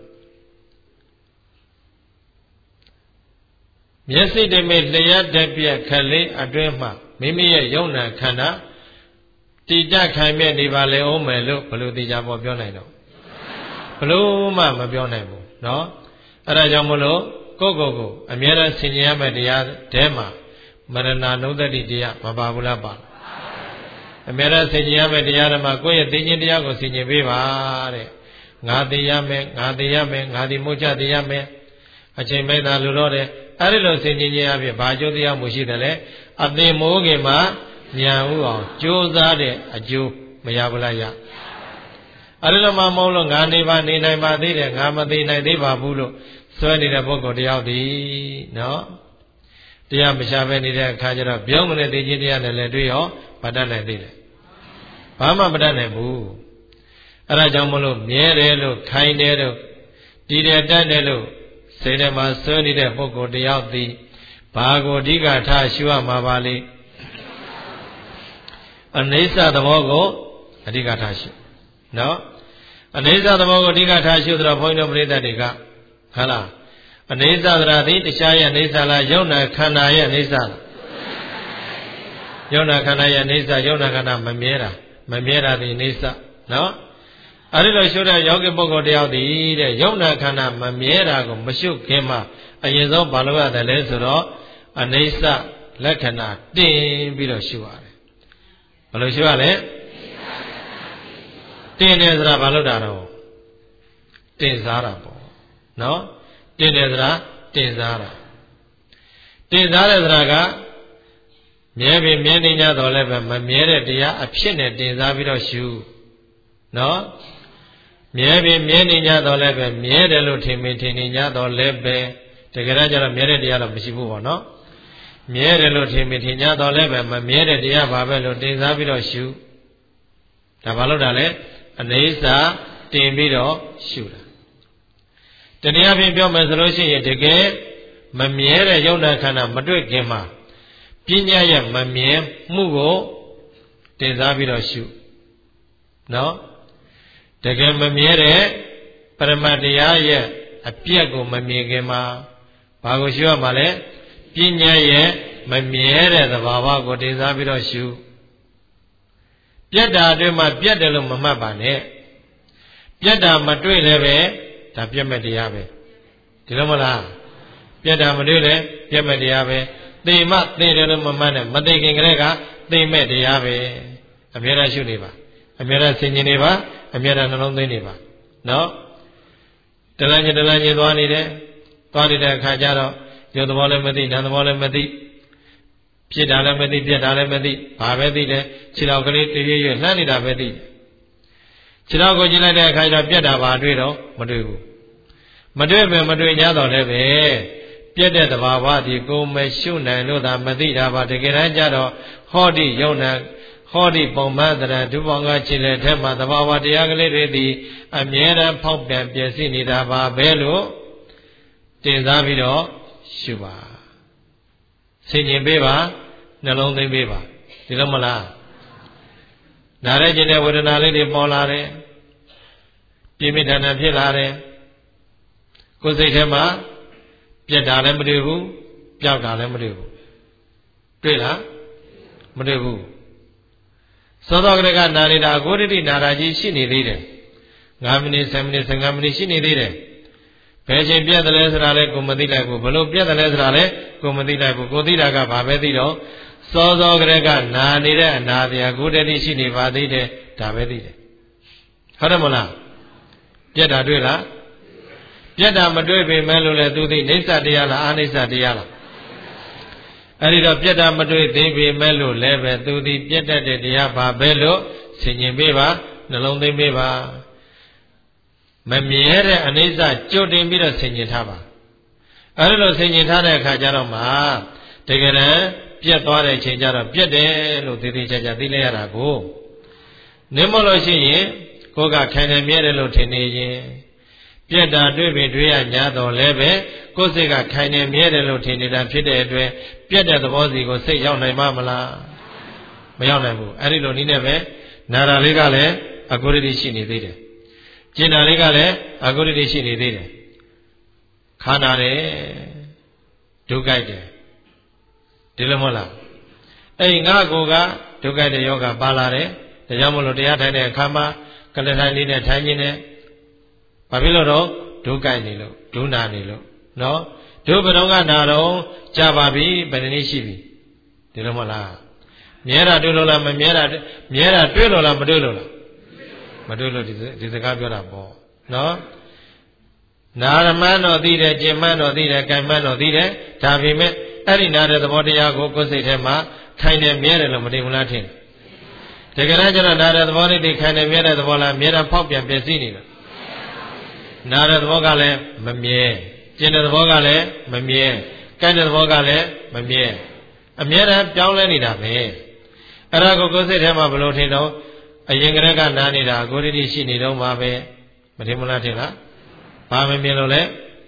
မျက်စိတမိလျှက်တက်ပြက်ခလေးအတွင်းမှမိမိရဲ့ယုံနာခန္ဓာတည်တတ်ခိုင်မြဲနေပါလေအောင်မယ်လို့ဘယ်လိုသိကြပေါ်ပြောနိုင်တော့ဘလို့မှမပြောနိုင်ဘူးเนาะအဲ့ဒါကြောင့်မလို့ကိုယ့်ကိုယ်ကိုအမြဲတမ်းဆင်ခြင်ရမယ့်တရားတဲမှာမရဏနုဒတိတရားမပါဘူးလားပါအမြဲတမ်းဆင်ခြင်ရမယ့်တရားဓမ္မကိုယ့်ရဲ့သိခြင်းတရားကိုဆင်ခြင်ပေးပါတဲ့ငါသိရမယ်ငါသိရမယ်ငါဒီမုတ်ချသိရမယ်အချိန်မဲ့သာလူတော့တယ်အဲ့ဒီလိုဆင်ခြင်ခြင်းအဖြစ်ဘာကျိုးတရားမှုရှိတယ်လဲအသင်မိုးခင်မှာဉာဏ်ဥအောင်ကြိုးစားတဲ့အကျိုးမရဘူးလားရအဲ့ဒီလိုမှမဟုတ်လို့ငါနေပါနေနိုင်ပါသေးတယ်ငါမသိနိုင်သေးပါဘူးလို့စွဲနေတဲ့ပုဂ္ဂိုလ်တယောက်ဒီနော်တရားမရှာပဲနေတဲ့အခါကျတော့ပြောင်းမနဲ့သိခြင်းတရားနဲ့လည်းတွေ့ရောမတတ်နိုင်သေးတယ်ဘာမှမတတ်နိုင်ဘူးအဲ့ဒါကြောင့်မလို့မြဲတယ်လို့ခိုင်းတယ်လို့တည်တယ်တတ်တယ်လို့စိတ်ထဲမှာစွဲနေတဲ့ပုဂ္ဂိုလ်တယောက်သည်ဘာကိုအဓိကထားရှုရမှာပါလိအနိစ္စသဘောကိုအဓိကထားရှုနော်အနိစ္စသဘောကိုအဓိကထားရှုတော့ဘုန်းကြီးတို့ပရိသတ်တွေကဟုတ်လားအနိစ္စသရသည်တရားရဲ့အနိစ္စလားယုံနာခန္ဓာရဲ့အနိစ္စလားယုံနာခန္ဓာရဲ့အနိစ္စယုံနာခန္ဓာမမြဲတာမမြဲတာဒီအနိစ္စနော်အဲ့ဒီလိုရှုတဲ့ယောဂီပုဂ္ဂိုလ်တယောက်ဒီတဲ့ယုံနာခန္ဓာမမြဲတာကိုမရှုခင်မှာအရင်ဆုံးဘာလို့ရတယ်လဲဆိုတော့အနိစ္စလက္ခဏာတင်ပြီးတော့ရှုရတယ်ဘယ်လိုရှုရလဲတင်တယ်ဆိုတာဘာလို့တာတော့တင်စားတာပေါ့နော်တင်တယ်ဆိုတာတင်စားတာတင်စားတယ်ဆိုတာကမြဲပြီမြဲနေကြတော့လည်းပဲမမြဲတဲ့တရားအဖြစ်နဲ့တင်စားပြီးတော့ရှုနော်မြဲပြီမြဲနေကြတော့လည်းပဲမြဲတယ်လို့ထင်မိထင်နေကြတော့လည်းပဲတကယ်တော့ကျတော့မြဲတဲ့တရားတော့မရှိဘူးပေါ့နော်မြဲတယ်လို့ထင်မိထင်ကြတော့လည်းပဲမမြဲတဲ့တရားပါပဲလို့တင်စားပြီးတော့ရှုဒါဘာလို့တာလဲအနိစ္စတင်ပြီးတော့ရှုတာတရားဖြင့်ပြောမယ်ဆိုလို့ရှိရင်တကယ်မမြဲတဲ့ယုံနာခန္ဓာမတွေ့ခင်မှာပညာရဲ့မမြဲမှုကိုတင်စားပြီးတော့ရှုနော်တကယ်မမြဲတဲ့ပရမတရားရဲ့အပြည့်ကိုမမြင်ခင်မှာဘာကိုရှုရမှာလဲပညာရဲ့မမြဲတဲ့သဘာဝကိုတင်စားပြီးတော့ရှုပြတ်တာအတွင်းမှာပြတ်တယ်လို့မမှတ်ပါနဲ့ပြတ်တာမတွေ့လည်းပဲဒါပြတ်မဲ့တရားပဲဒီလိုမလားပြတ်တာမတွေ့လည်းပြတ်မဲ့တရားပဲသိမှသိတယ်လို့မမှတ်နဲ့မသိခင်ကလေးကသိမဲ့တရားပဲအမြဲတမ်းရှုနေပါအမြဲတမ်းဆင်ခြင်နေပါအမြဲတမ်းနှလုံးသွင်းနေပါနော်တလန်းချင်းတလန်းချင်းသွားနေတယ်သွားနေတဲ့အခါကျတော့ရုပ်သဘောလည်းမသိနာမ်သဘောလည်းမသိဖြစ်တာလည်းမသိပြက်တာလည်းမသိဘာပဲသိတယ်ခြေတော်ကလေးတရွေ့ရွေ့လှမ်းနေတာပဲသိခြေတော်ကိုကြည့်လိုက်တဲ့အခါကျတော့ပြက်တာဘာတွေ့တော့မတွေ့ဘူးမတွေ့ပဲမတွေ့냐တော့လည်းပဲပြက်တဲ့တဘာဝဒီကိုမရှုနိုင်လို့သာမသိတာပါတကယ်တမ်းကျတော့ဟောဒီယုံနာဟောဒီပုံမှန်တရဒုဘောင်ကခြေလက်ထဲမှာတဘာဝတရားကလေးတွေသည်အမြဲတမ်းဖောက်ပြန်ပြည့်စည်နေတာပါပဲလို့တင်စားပြီးတော့ရှုပါဆင်ញင်ပေးပါနှလုံးသွင်းပေးပါဒီလိုမလားနားရခြင်းတဲ့ဝေဒနာလေးတွေပေါ်လာတယ်ပြင်းပြထန်ထန်ဖြစ်လာတယ်ကိုယ်စိတ်ထဲမှာပြက်တာလည်းမတွေ့ဘူးပျောက်တာလည်းမတွေ့ဘူးတွေ့လားမတွေ့ဘူးသောသောကရကနာနေတာအကိုရတိနာတာကြီးရှိနေသေးတယ်၅မိနစ်၁၀မိနစ်၁၅မိနစ်ရှိနေသေးတယ်ဘယ်ချိန်ပြက်တယ်လဲဆိုတာလဲကိုမသိလိုက်ဘူးဘလို့ပြက်တယ်လဲဆိုတာလဲကိုမသိလိုက်ဘူးကိုသိတာကဘာပဲသိတော့သောသောကရကနာနေတဲ့အနာတရားကိုတတိရှိနေပါသေးတယ်ဒါပဲသိတယ်ဟုတ်တယ်မလားပြက်တာတွေ့လားပြက်တာမတွေ့ပေမဲ့လို့လဲသူသိနေသတရားလားအာနိစ္စတရားလားအဲ့ဒီတော့ပြက်တာမတွေ့သေးပေမဲ့လို့လည်းပဲသူသိပြက်တတ်တဲ့တရားပါပဲလို့ဆင်ញင်ပေးပါနှလုံးသွင်းပေးပါမမြဲတဲ့အနိစ္စကြိုတင်ပြီးတော့ဆင်ញင်ထားပါအဲ့ဒီလိုဆင်ញင်ထားတဲ့အခါကျတော့မှတကယ်တမ်းပြက်သွားတဲ့အချိန်ကျတော့ပြက်တယ်လို့သိသိချာချာသိလိုက်ရတာကိုနင်းမလို့ရှိရင်ကိုယ်ကခိုင်တယ်မြဲတယ်လို့ထင်နေရင်ပြက်တာတွေ့ပြီတွေ့ရညာတော့လည်းပဲကိုယ်စိတ်ကခိုင်တယ်မြဲတယ်လို့ထင်နေတာဖြစ်တဲ့အတွက်ပြက်တဲ့သဘောစီကိုစိတ်ရောက်နိုင်မှာမလားမရောက်နိုင်ဘူးအဲ့ဒီလိုနည်းနဲ့ပဲနာတာလေးကလည်းအကုရတိရှိနေသေးတယ်ကျင်တာလေးကလည်းအကုရတိရှိနေသေးတယ်ခန္ဓာတယ်ဒုက္ခိုက်တယ်ဒီလိုမဟုတ်လားအဲ့ငါကိုကဒုက္ခိုက်တဲ့ယောဂပါလာတယ်ဒါကြောင့်မလို့တရားထိုင်တဲ့အခါမှာကလထိုင်လေးနဲ့ထိုင်ခြင်းနဲ့ဘာဖြစ်လို့တော့ဒုက္ခိုက်နေလို့ဒုနာနေလို့နော်ဒုဘတော်ကနာတော့ကြပါပြီဘယ်နည်းရှိပြီဒီလိုမဟုတ်လားမြဲတာတွေ့လို့လားမမြဲတာမြဲတာတွေ့လို့လားမတွေ့လို့လားမတွေ့လို့ဒီဒီစကားပြောတာပေါ့နော်နာရမန်းတော့သိတယ်ကျင်မန်းတော့သိတယ်ကြိုင်မန်းတော့သိတယ်ဒါပေမဲ့အဲ့ဒီနာတဲ့သဘောတရားကိုကိုယ်စိတ်ထဲမှာခိုင်တယ်မြဲတယ်လို့မသိဘူးလားထင်တကယ်တော့ကျတော့နာတဲ့သဘောလေးတွေခိုင်တယ်မြဲတဲ့သဘောလားမြဲတာဖောက်ပြန်ပြည့်စည်နေတယ်နာတဲ့သဘောကလည်းမမြဲကျင်တဲ့သဘောကလည်းမမြဲကြိုင်တဲ့သဘောကလည်းမမြဲအမြဲတမ်းပြောင်းလဲနေတာပဲအဲ့ဒါကိုကိုယ်စိတ်ထဲမှာဘယ်လိုထင်တော့အရင်ကတည်းကနာနေတာကိုယ်တည်းရှိနေတော့မှာပဲမထင်မလားထင်လားဘာမမြင်လို့လဲ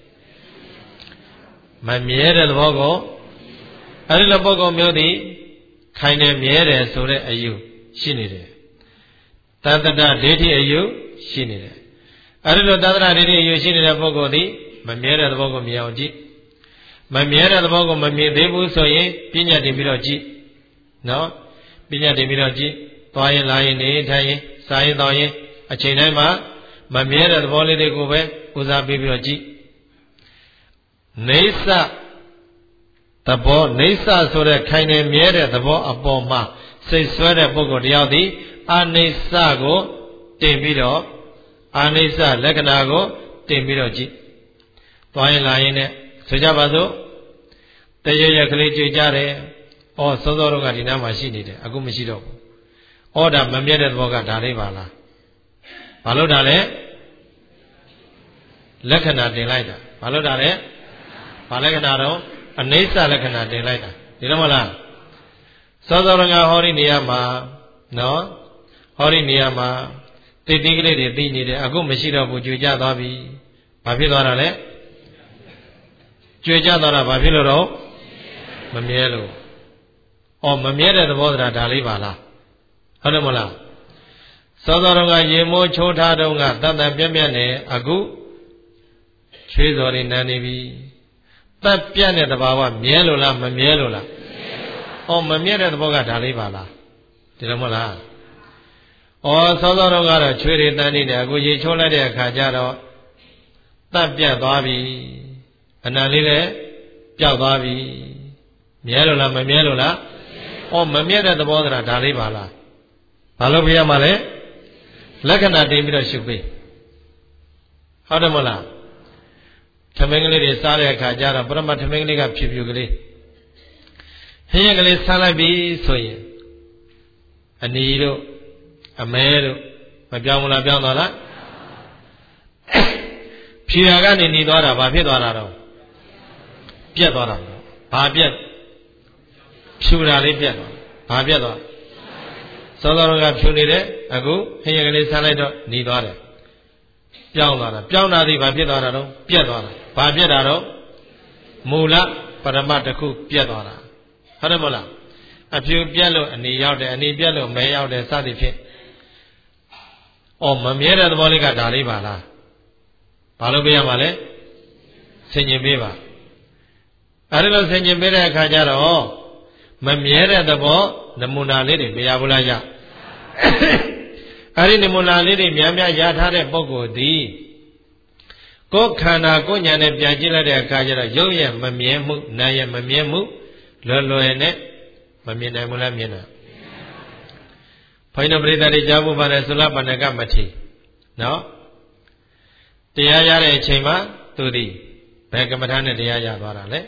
မမြဲတဲ့သဘောကိုအဲ့ဒီလိုပုဂ္ဂိုလ်မျိုးသည်ခိုင်နေမြဲတယ်ဆိုတဲ့အယူရှိနေတယ်တတ္တဒိဋ္ဌိအယူရှိနေတယ်အဲ့ဒီလိုတတ္တဒိဋ္ဌိအယူရှိနေတဲ့ပုဂ္ဂိုလ်သည်မမြဲတဲ့သဘောကိုမြင်အောင်ကြည့်မမြဲတဲ့သဘောကိုမမြင်သေးဘူးဆိုရင်ပညာတင်ပြီးတော့ကြည့်နော်ပညာတင်ပြီးတော့ကြည့်သွားရင်လာရင်နေထိုင်ရင်စားရင်တောင်းရင်အချိန်တိုင်းမှာမမြဲတဲ့သဘောလေးတွေကိုပဲဦးစားပေးပြီးတော့ကြည့်နေသသဘောနေသဆိုတဲ့ခိုင်နေမြဲတဲ့သဘောအပေါ်မှာစိတ်ဆွဲတဲ့ပုဂ္ဂိုလ်တယောက်သည်အာနိစ္စကိုတင်ပြီးတော့အာနိစ္စလက္ခဏာကိုတင်ပြီးတော့ကြည့်သွားရင်လာရင်နဲ့ဆိုကြပါစို့တရရကလေးကြွေကြတယ်ဩစောစောတော့ကဒီနားမှာရှိနေတယ်အခုမရှိတော့ဘူးဩဒါမမြဲတဲ့သဘောကဒါလေးပါလားဘာလို့ဒါလဲလက္ခဏာတင်လိုက်တာဘာလို့ဒါလဲဘာလက္ခဏာတော့အနိစ္စလက္ခဏာတင်လိုက်တာဒီလိုမလားသောသောရငါဟောဒီနေရာမှာနော်ဟောဒီနေရာမှာတိတ်တိကလေးတွေသိနေတယ်အခုမရှိတော့ဘူးကြွေကြသွားပြီဘာဖြစ်သွားတာလဲကြွေကြသွားတာဘာဖြစ်လို့တော့မမြဲလို့ဩမမြဲတဲ့သဘောတရားဒါလေးပါလားဟုတ်တယ်မလားသောသောရငါရေမိုးချိုးထားတော့ကတတ်တတ်ပြက်ပြက်နဲ့အခုချွေးစော်တွေနန်းနေပြီတပ်ပြတ်တဲ့သဘာဝမြဲလို့လားမမြဲလို့လားဩမမြဲတဲ့သဘောကဒါလေးပါလားဒီလိုမဟုတ်လားဩစောစောတော့ကတော့ချွေးတွေတန်းနေတယ်အခုရေချိုးလိုက်တဲ့အခါကျတော့တပ်ပြတ်သွားပြီအနံလေးလည်းပျောက်သွားပြီမြဲလို့လားမမြဲလို့လားဩမမြဲတဲ့သဘောကဒါလေးပါလားဘာလို့ပြရမှာလဲလက္ခဏာတင်ပြီးတော့ရှုပေးဟုတ်တယ်မဟုတ်လားထမင်းကလေးတွေစားတဲ့အခါကျတော့ပရမထမင်းကလေးကဖြူဖြူကလေးဟင်းရကလေးစားလိုက်ပြီဆိုရင်အနီတို့အမဲတို့မပြောင်းဘူးလားပြောင်းသွားလားဖြူရကနေနေသွားတာဘာဖြစ်သွားတာတော့ပြတ်သွားတာဘာပြတ်ဖြူတာလေးပြတ်သွားဘာပြတ်သွားစောစောကဖြူနေတယ်အခုဟင်းရကလေးဆန်းလိုက်တော့หนีသွားတယ်ပြောင်းသွားတာပြောင်းတာဒီဘာဖြစ်သွားတာတော့ပြတ်သွားတာဘာပြတ်တာတော့မူလပရမတ်တစ်ခုပြတ်သွားတာဟုတ်တယ်မဟုတ်လားအဖြူပြတ်လို့အနေရောက်တယ်အနေပြတ်လို့မဲရောက်တယ်စသည်ဖြင့်အော်မမြဲတဲ့သဘောလေးကဒါလေးပါလားဘာလို့ပြရမှာလဲဆင်ញင်ပေးပါအဲဒီလိုဆင်ញင်ပေးတဲ့အခါကျတော့မမြဲတဲ့သဘောနမူနာလေးတွေမရဘူးလားရအဲဒီနမူနာလေးတွေများများရထားတဲ့ပုဂ္ဂိုလ်သည်ကိုယ်ခန္ဓာကိုယ်ဉာဏ်နဲ့ပြန်ကြည့်လိုက်တဲ့အခါကျတော့ရုပ်ရဲ့မမြဲမှုနာမ်ရဲ့မမြဲမှုလွယ်လွယ်နဲ့မမြင်နိုင်ဘူးလားမြင်တာဘုန်းကြီးတို့ပရိသတ်တွေကြားဖို့ပါတယ်သုလပဏ္ဏကမထေနော်တရားရတဲ့အချိန်မှာသူသည်ဘယ်ကမ္မထာနဲ့တရားရသွားတာလဲ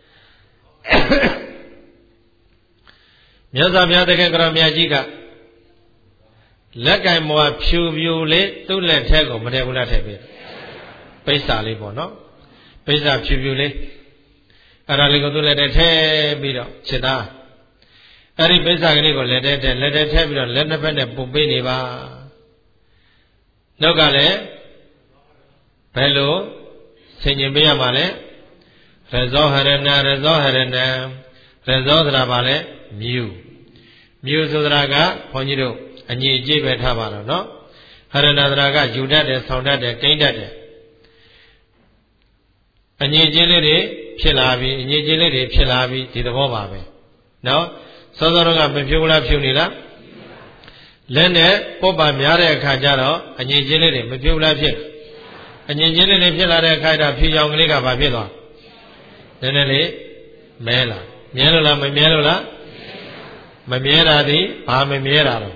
မြတ်စွာဘုရားတကယ်ကတော်မြတ်ကြီးကလက်ကင်မောဖြူဖြူလေးသူ့လက်ထက်ကိုမထည့်ဘူးလားထည့်ပေးပိဿာလေးပေါ့နော်ပိဿာဖြူဖြူလေးအဲ့ဒါလေးကိုသူ့လက်ထက်ထည့်ပြီးတော့ခြေသားအဲ့ဒီပိဿာကလေးကိုလက်ထက်ထည့်လက်ထက်ထည့်ပြီးတော့လက်နှစ်ဖက်နဲ့ပုတ်ပေးနေပါနောက်ကလည်းဘယ်လိုဆင်ញင်ပေးရမှာလဲရဇောဟရဏရဇောဟရဏရဇောဆိုတာဘာလဲမြူမြူဆိုတာကဘုန်းကြီးတို့အညီအကျေးပဲထားပါတော့နော်ဟရဏဆိုတာကယူတတ်တယ်ဆောင်းတတ်တယ်ကိန်းတတ်တယ်အညီအကျေးလေးတွေဖြစ်လာပြီအညီအကျေးလေးတွေဖြစ်လာပြီဒီသဘောပါပဲနော်စောစောကမဖြူလားဖြူနေလားလက်နဲ့ပုတ်ပါများတဲ့အခါကျတော့အညီအကျေးလေးတွေမဖြူလားဖြစ်အညီအကျေးလေးတွေဖြစ်လာတဲ့အခါကျတော့ဖြူရောင်ကလေးကဘာဖြစ်သွားနည်းနည်းလေးမဲလာမြဲလို့လားမမြဲလို့လားမမြဲတာသည်ဘာမမြဲတာတော့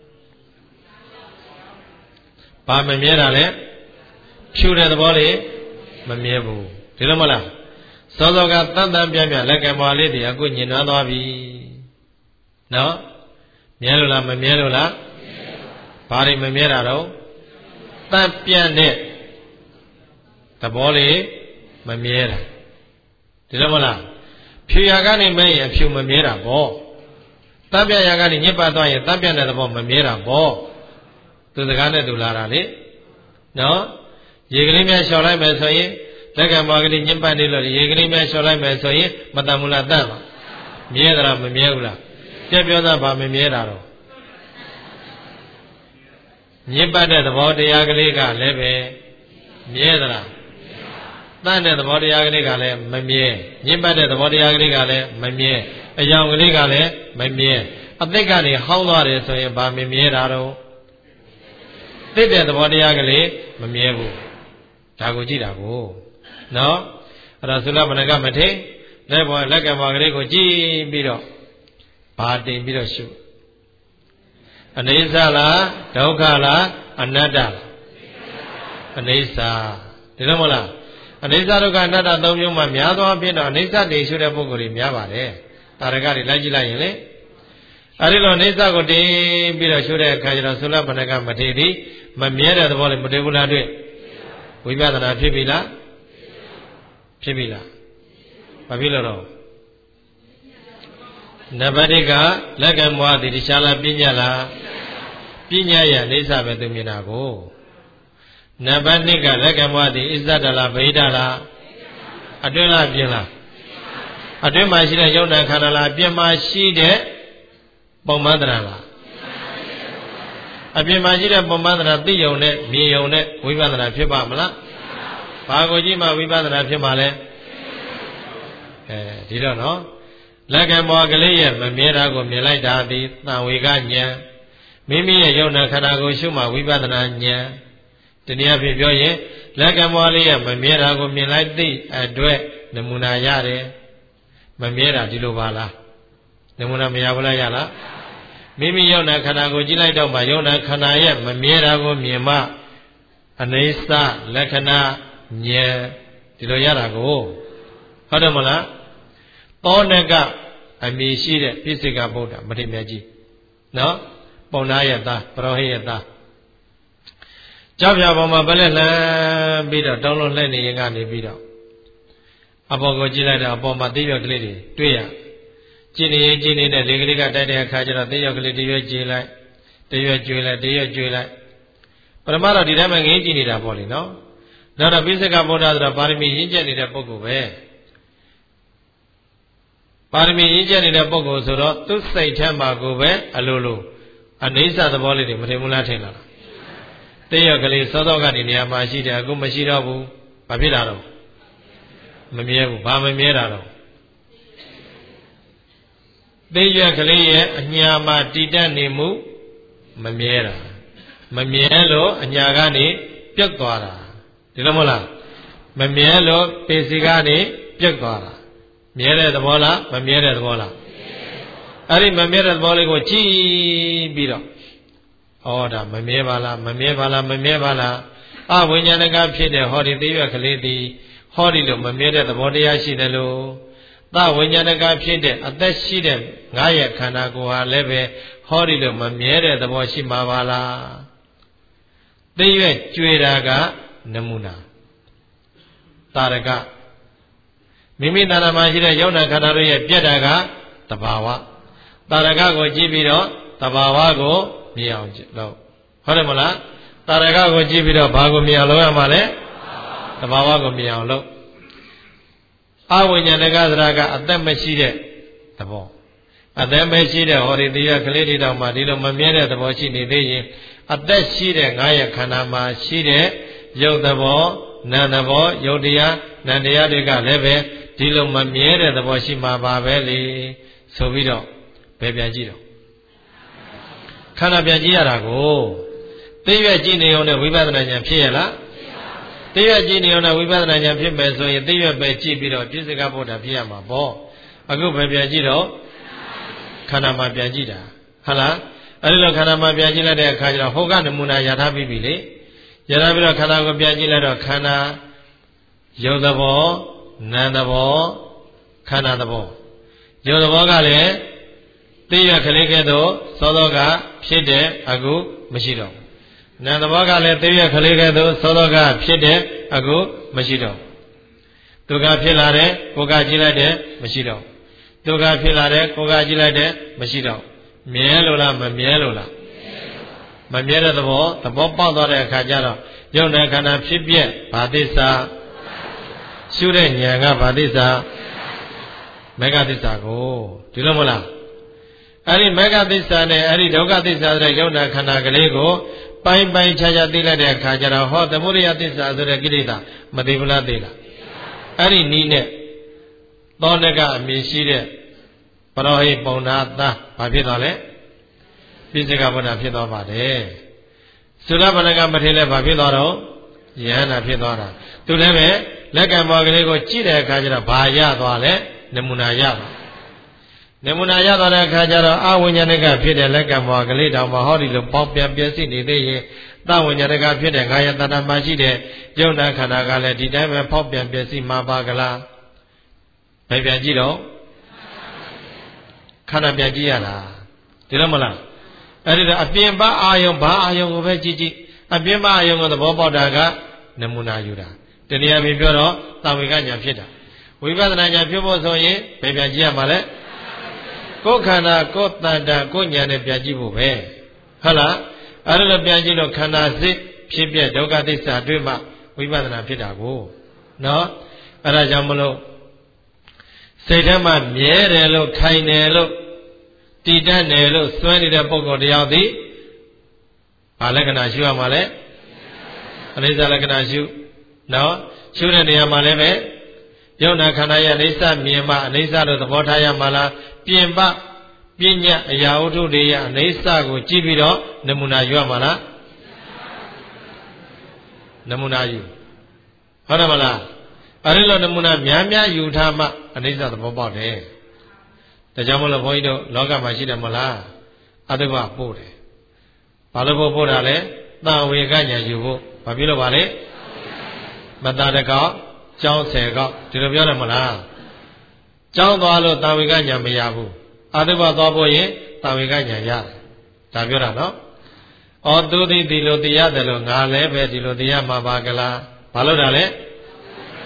ဘာမမြဲတာလဲဖြူတဲ့သဘောလေးမမြဲဘူးဒီလိုမလားစောစောကတန်တန်ပြပြလက်ကံပေါ်လေးတွေအခုညင်နှွားသွားပြီနော်မြဲလို့လားမမြဲလို့လားဘာတွေမမြဲတာတော့တန်ပြတဲ့သဘောလေးမမြဲတာဒီလိုမလားဖြူရာကနေမဲရင်အဖြူမမြဲတာပေါ့တန်ပြရာကနေညစ်ပတ်သွားရင်တန်ပြတဲ့သဘောမမြဲတာပေါ့သူစကားနဲ့သူလာတာလေနော်ရေကလေးများလျှော်လိုက်မယ်ဆိုရင်လက်ကံပေါ်ကလေးညစ်ပတ်နေလို့ရေကလေးများလျှော်လိုက်မယ်ဆိုရင်မတန်ဘူးလားတတ်ပါမြဲသလားမမြဲဘူးလားပြက်ပြောသားဘာမမြဲတာတော့ညစ်ပတ်တဲ့သဘောတရားကလေးကလည်းပဲမြဲသလားတတ်တဲ့သဘောတရားကလေးကလည်းမမြဲညစ်ပတ်တဲ့သဘောတရားကလေးကလည်းမမြဲအယောင်ကလေးကလည်းမမြဲအသက်ကနေဟောင်းသွားတယ်ဆိုရင်ဘာမမြဲတာတော့သိတဲ့သဘောတရားကလေးမမြဲဘူးဒါကိုကြည့်တာကိုနော်အဲ့ဒါသုလပဏ္ဏကမထေလက်ပေါ်လက်ကံပေါ်ကလေးကိုကြည့်ပြီးတော့ဘာတင်ပြီးတော့ရှုအနိစ္စလားဒုက္ခလားအနတ္တလားအနိစ္စဒီလိုမဟုတ်လားအနိစ္စဒုက္ခအနတ္တသုံးမျိုးမှများသောအားဖြင့်တော့အနိစ္စတည်ရှုတဲ့ပုဂ္ဂိုလ်တွေများပါတယ်တာရကတွေလိုက်ကြည့်လိုက်ရင်လေအဲဒီလိုအနိစ္စကိုတင်ပြီးတော့ရှုတဲ့အခါကျတော့သုလပဏ္ဏကမထေသည်မမြဲတဲ့သဘောလေးမတွေ့ဘူးလားတွေ့ဝိပဿနာဖြစ်ပြီလားဖြစ်ပြီလားဘာဖြစ်လို့တော့နံပါတ်၁ကလက္ခဏာသည်တရားလားပညာလားပညာရဲ့အိဋ္ဌပဲသူမြင်တာကိုနံပါတ်၂ကလက္ခဏာသည်အစ္ဆဒလားဗိဒလားအတွင်းလားပြင်လားအတွင်းမှာရှိတဲ့ယုံနာခန္ဓာလားပြင်မှာရှိတဲ့ပုံမှန်တရလားအပြင်မှာရှိတဲ့ပုံမှန်တရသိယုံနဲ့မြင်ယုံနဲ့ဝိပဿနာဖြစ်ပါမလားဘာကိုကြည့်မှဝိပဿနာဖြစ်မှာလဲအဲဒီတော့နော်လက္ခဏာကလေးရဲ့မမြဲတာကိုမြင်လိုက်တာသည်သံဝေကဉာဏ်မိမိရဲ့ယုံနာခန္ဓာကိုရှုမှဝိပဿနာဉာဏ်ဒီနည်းအားဖြင့်ပြောရင်လက္ခဏာလေးရဲ့မမြဲတာကိုမြင်လိုက်သည့်အတွက်နမူနာရတယ်မမြဲတာဒီလိုပါလားနမူနာမရဘူးလားရလားမိမိယုံနာခန္ဓာကိုကြည့်လိုက်တော့မှယုံနာခန္ဓာရဲ့မမြဲတာကိုမြင်မှအနိစ္စလက္ခဏာဉာဏ်ဒီလိုရတာကိုဟုတ်တယ်မလားသောနကအမည်ရှိတဲ့ပိစိကဗုဒ္ဓမထေရမြတ်ကြီးနော်ပုံနာယတာပရောဟိယတာကြောက်ပြပေါ်မှာဗလက်လှမ်းပြီးတော့တောင်းလုံးလှည့်နေရင်ကနေပြီးတော့အပေါ်ကိုကြည့်လိုက်တော့အပေါ်မှာသေးရွက်ကလေးတွေတွေ့ရကြည့်နေကြည့်နေတဲ့လေကလေးကတိုက်တဲ့အခါကျတော့သေးရွက်ကလေးတရွက်ကြည့်လိုက်တရွက်ကျွေးလိုက်တရွက်ကျွေးလိုက်ပရမတော့ဒီတိုင်းမှငင်းကြည့်နေတာပေါ့လေနော်နောက်တော့ပိစကဗုဒ္ဓဆိုတာပါရမီရင်းကျက်နေတဲ့ပုဂ္ဂိုလ်ပဲပါရမီရင်းကျက်နေတဲ့ပုဂ္ဂိုလ်ဆိုတော့သူ့စိတ်ထဲမှာကိုပဲအလိုလိုအနိစ္စသဘောလေးတွေမထင်ဘူးလားထင်လားတရွက်ကလေးစောစောကနေနေရာမှာရှိတယ်အခုမရှိတော့ဘူးဘာဖြစ်တာတော့မမြဲဘူးဘာမမြဲတာတော့တရွက်ကလေးရဲ့အညာမှာတည်တတ်နေမှုမမြဲတာမမြဲလို့အညာကနေပြုတ်သွားတာဒီလိုမဟုတ်လားမမြဲလို့ပေစီကနေပြုတ်သွားတာမြဲတဲ့သဘောလားမမြဲတဲ့သဘောလားအဲ့ဒီမမြဲတဲ့သဘောလေးကိုကြည့်ပြီးတော့ဩဒါမမြဲပါလားမမြဲပါလားမမြဲပါလားအဝိညာဏကဖြစ်တဲ့ဟောဒီသေးရွက်ကလေးသည်ဟောဒီလိုမမြဲတဲ့သဘောတရားရှိတယ်လို့သဝိညာဏကဖြစ်တဲ့အသက်ရှိတဲ့ငါးရဲ့ခန္ဓာကိုယ်ဟာလည်းပဲဟောဒီလိုမမြဲတဲ့သဘောရှိမှာပါလားသိရွက်ကြွေတာကနမူနာတာရကမိမိနာနာမှာရှိတဲ့ယုံနာခန္ဓာတို့ရဲ့ပြက်တာကတဘာဝတာရကကိုကြည့်ပြီးတော့တဘာဝကိုမြင်အောင်လုပ်ဟုတ်တယ်မလားတာရကကိုကြည့်ပြီးတော့ဘာကိုမြင်အောင်လုပ်ရမှာလဲတဘာဝကိုမြင်အောင်လုပ်အဝိညာဏကသရကအသက်မရှိတဲ့သဘောအသက်မရှိတဲ့ဟောဒီတရားကလေးတွေတောင်မှဒီလိုမမြဲတဲ့သဘောရှိနေသေးရင်အသက်ရှိတဲ့ငါးရခန္ဓာမှာရှိတဲ့ရုပ်သဘောနာမ်သဘောရုပ်တရားနာမ်တရားတွေကလည်းပဲဒီလိုမမြဲတဲ့သဘောရှိမှာပါပဲလေဆိုပြီးတော့ဘယ်ပြန်ကြည့်တော့ခန္ဓာပြန်ကြည့်ရတာကိုသိရွက်ကြည့်နေုံနဲ့ဝိပဿနာဉာဏ်ဖြစ်ရလားသိရွက်ကြည့်နေုံနဲ့ဝိပဿနာဉာဏ်ဖြစ်မယ်ဆိုရင်သိရွက်ပဲကြည့်ပြီးတော့ပြစ္ဆကဗုဒ္ဓဖြစ်ရမှာပေါ့အခုဘယ်ပြန်ကြည့်တော့ခန္ဓာမှာပြန်ကြည့်တာဟုတ်လားအဲ့ဒီလိုခန္ဓာမှာပြန်ကြည့်လိုက်တဲ့အခါကျတော့ဟောကနမူနာရထားပြီးပြီလေရထားပြီးတော့ခန္ဓာကိုပြန်ကြည့်လိုက်တော့ခန္ဓာရုပ်သဘောနာမ်သဘောခန္ဓာသဘောရုပ်သဘောကလည်းသိရခလေးကဲ့သို့စောစောကဖြစ်တဲ့အခုမရှိတော့နာမ်သဘောကလည်းသိရခလေးကဲ့သို့စောစောကဖြစ်တဲ့အခုမရှိတော့ဒုက္ခဖြစ်လာတဲ့ကိုယ်ကကြည့်လိုက်တဲ့မရှိတော့ဒုက္ခဖြစ်လာတဲ့ကိုယ်ကကြည့်လိုက်တဲ့မရှိတော့မြဲလို့လားမမြဲလို့လားမမြဲတဲ့သဘောသဘောပေါက်သွားတဲ့အခါကျတော့ယုံနာခန္ဓာဖြစ်ပြက်ဘာသစ္စာရှုတဲ့ဉာဏ်ကဘာသစ္စာမေဃသစ္စာကိုဒီလိုမဟုတ်လားအဲ့ဒီမေဃသစ္စာနဲ့အဲ့ဒီဒုက္ခသစ္စာဆိုတဲ့ယုံနာခန္ဓာကလေးကိုပိုင်းပိုင်းခြားခြားသိလိုက်တဲ့အခါကျတော့ဟောသမုဒိယသစ္စာဆိုတဲ့ကိလေသာမသိဘူးလားသိလားအဲ့ဒီနီးနဲ့သောဏကအမြင်ရှိတဲ့ပရောဟိပုံနာသားဘာဖြစ်သွားလဲပိစိကဗုဒ္ဓဖြစ်သွားပါတယ်သုဒ္ဓဗလကမထေရလည်းဘာဖြစ်သွားတော့ယဟန္တာဖြစ်သွားတာသူလည်းပဲလက်ကံမောကလေးကိုကြည့်တဲ့အခါကျတော့ဘာရသွားလဲနမူနာရပါနမူနာရသွားတဲ့အခါကျတော့အဝိညာဏကဖြစ်တဲ့လက်ကံမောကလေးတောင်မှဟောဒီလိုပေါက်ပြန်ပြည့်စုံနေသေးရင်သဝိညာဏကဖြစ်တဲ့ငါယတနာမှာရှိတဲ့ယုံနာခန္ဓာကလည်းဒီတိုင်းပဲဖောက်ပြန်ပြည့်စုံမှာပါကလားဘယ်ပြန်ကြည့်တော့ခန္ဓာပြန်ကြည့်ရတာဒီလိုမလားအဲ့ဒီတော့အပြင်ပအာယုံဘာအာယုံကိုပဲကြည့်ကြည့်အပြင်ပအာယုံကိုသဘောပေါက်တာကနမူနာယူတာတနည်းအားဖြင့်ပြောတော့သာဝေကညာဖြစ်တာဝိပဿနာညာဖြစ်ဖို့ဆိုရင်ဘယ်ပြန်ကြည့်ရမှာလဲကိုယ်ခန္ဓာကိုယ်တန်တာကိုယ်ညာနဲ့ပြန်ကြည့်ဖို့ပဲဟုတ်လားအဲ့ဒါလိုပြန်ကြည့်လို့ခန္ဓာစစ်ဖြစ်ပြဒုက္ခသစ္စာတွေ့မှဝိပဿနာဖြစ်တာကိုနော်အဲ့ဒါကြောင့်မလို့စိတ်ထဲမှာမြဲတယ်လို့ခိုင်တယ်လို့တည်တတ်တယ်လို့စွဲနေတဲ့ပုဂ္ဂိုလ်တရားသည်ဘာလက္ခဏာရှုရမှာလဲအနိစ္စလက္ခဏာရှုနော်ရှုတဲ့နေရာမှာလည်းပဲယုံနာခန္ဓာရဲ့အနိစ္စမြင်မှအနိစ္စလို့သဘောထားရမှာလားပြင်ပပညာအရာဝတ္ထုတွေရဲ့အနိစ္စကိုကြည့်ပြီးတော့နမူနာယူရမှာလားနမူနာယူဟုတ်တယ်မလားအဲ့ဒီလိုနမူနာများများယူထားမှအနိစ္စသဘောပေါက်တယ်ဒါကြောင့်မလို့ဘုန်းကြီးတို့လောကမှာရှိတယ်မလားအတုပပို့တယ်ဘာလို့ပို့ပို့တာလဲသံဝေကညာယူဖို့ဘာဖြစ်လို့ပါလဲမတတကောက်ကျောင်းဆယ်ကောက်ဒီလိုပြောတယ်မလားကျောင်းသွားလို့သံဝေကညာမရဘူးအတုပသွားဖို့ရင်သံဝေကညာရတယ်ဒါပြောတာနော်ဩသူသည်ဒီလိုတရားတယ်လို့ငါလည်းပဲဒီလိုတရားမှာပါကလားဘာလို့တာလဲ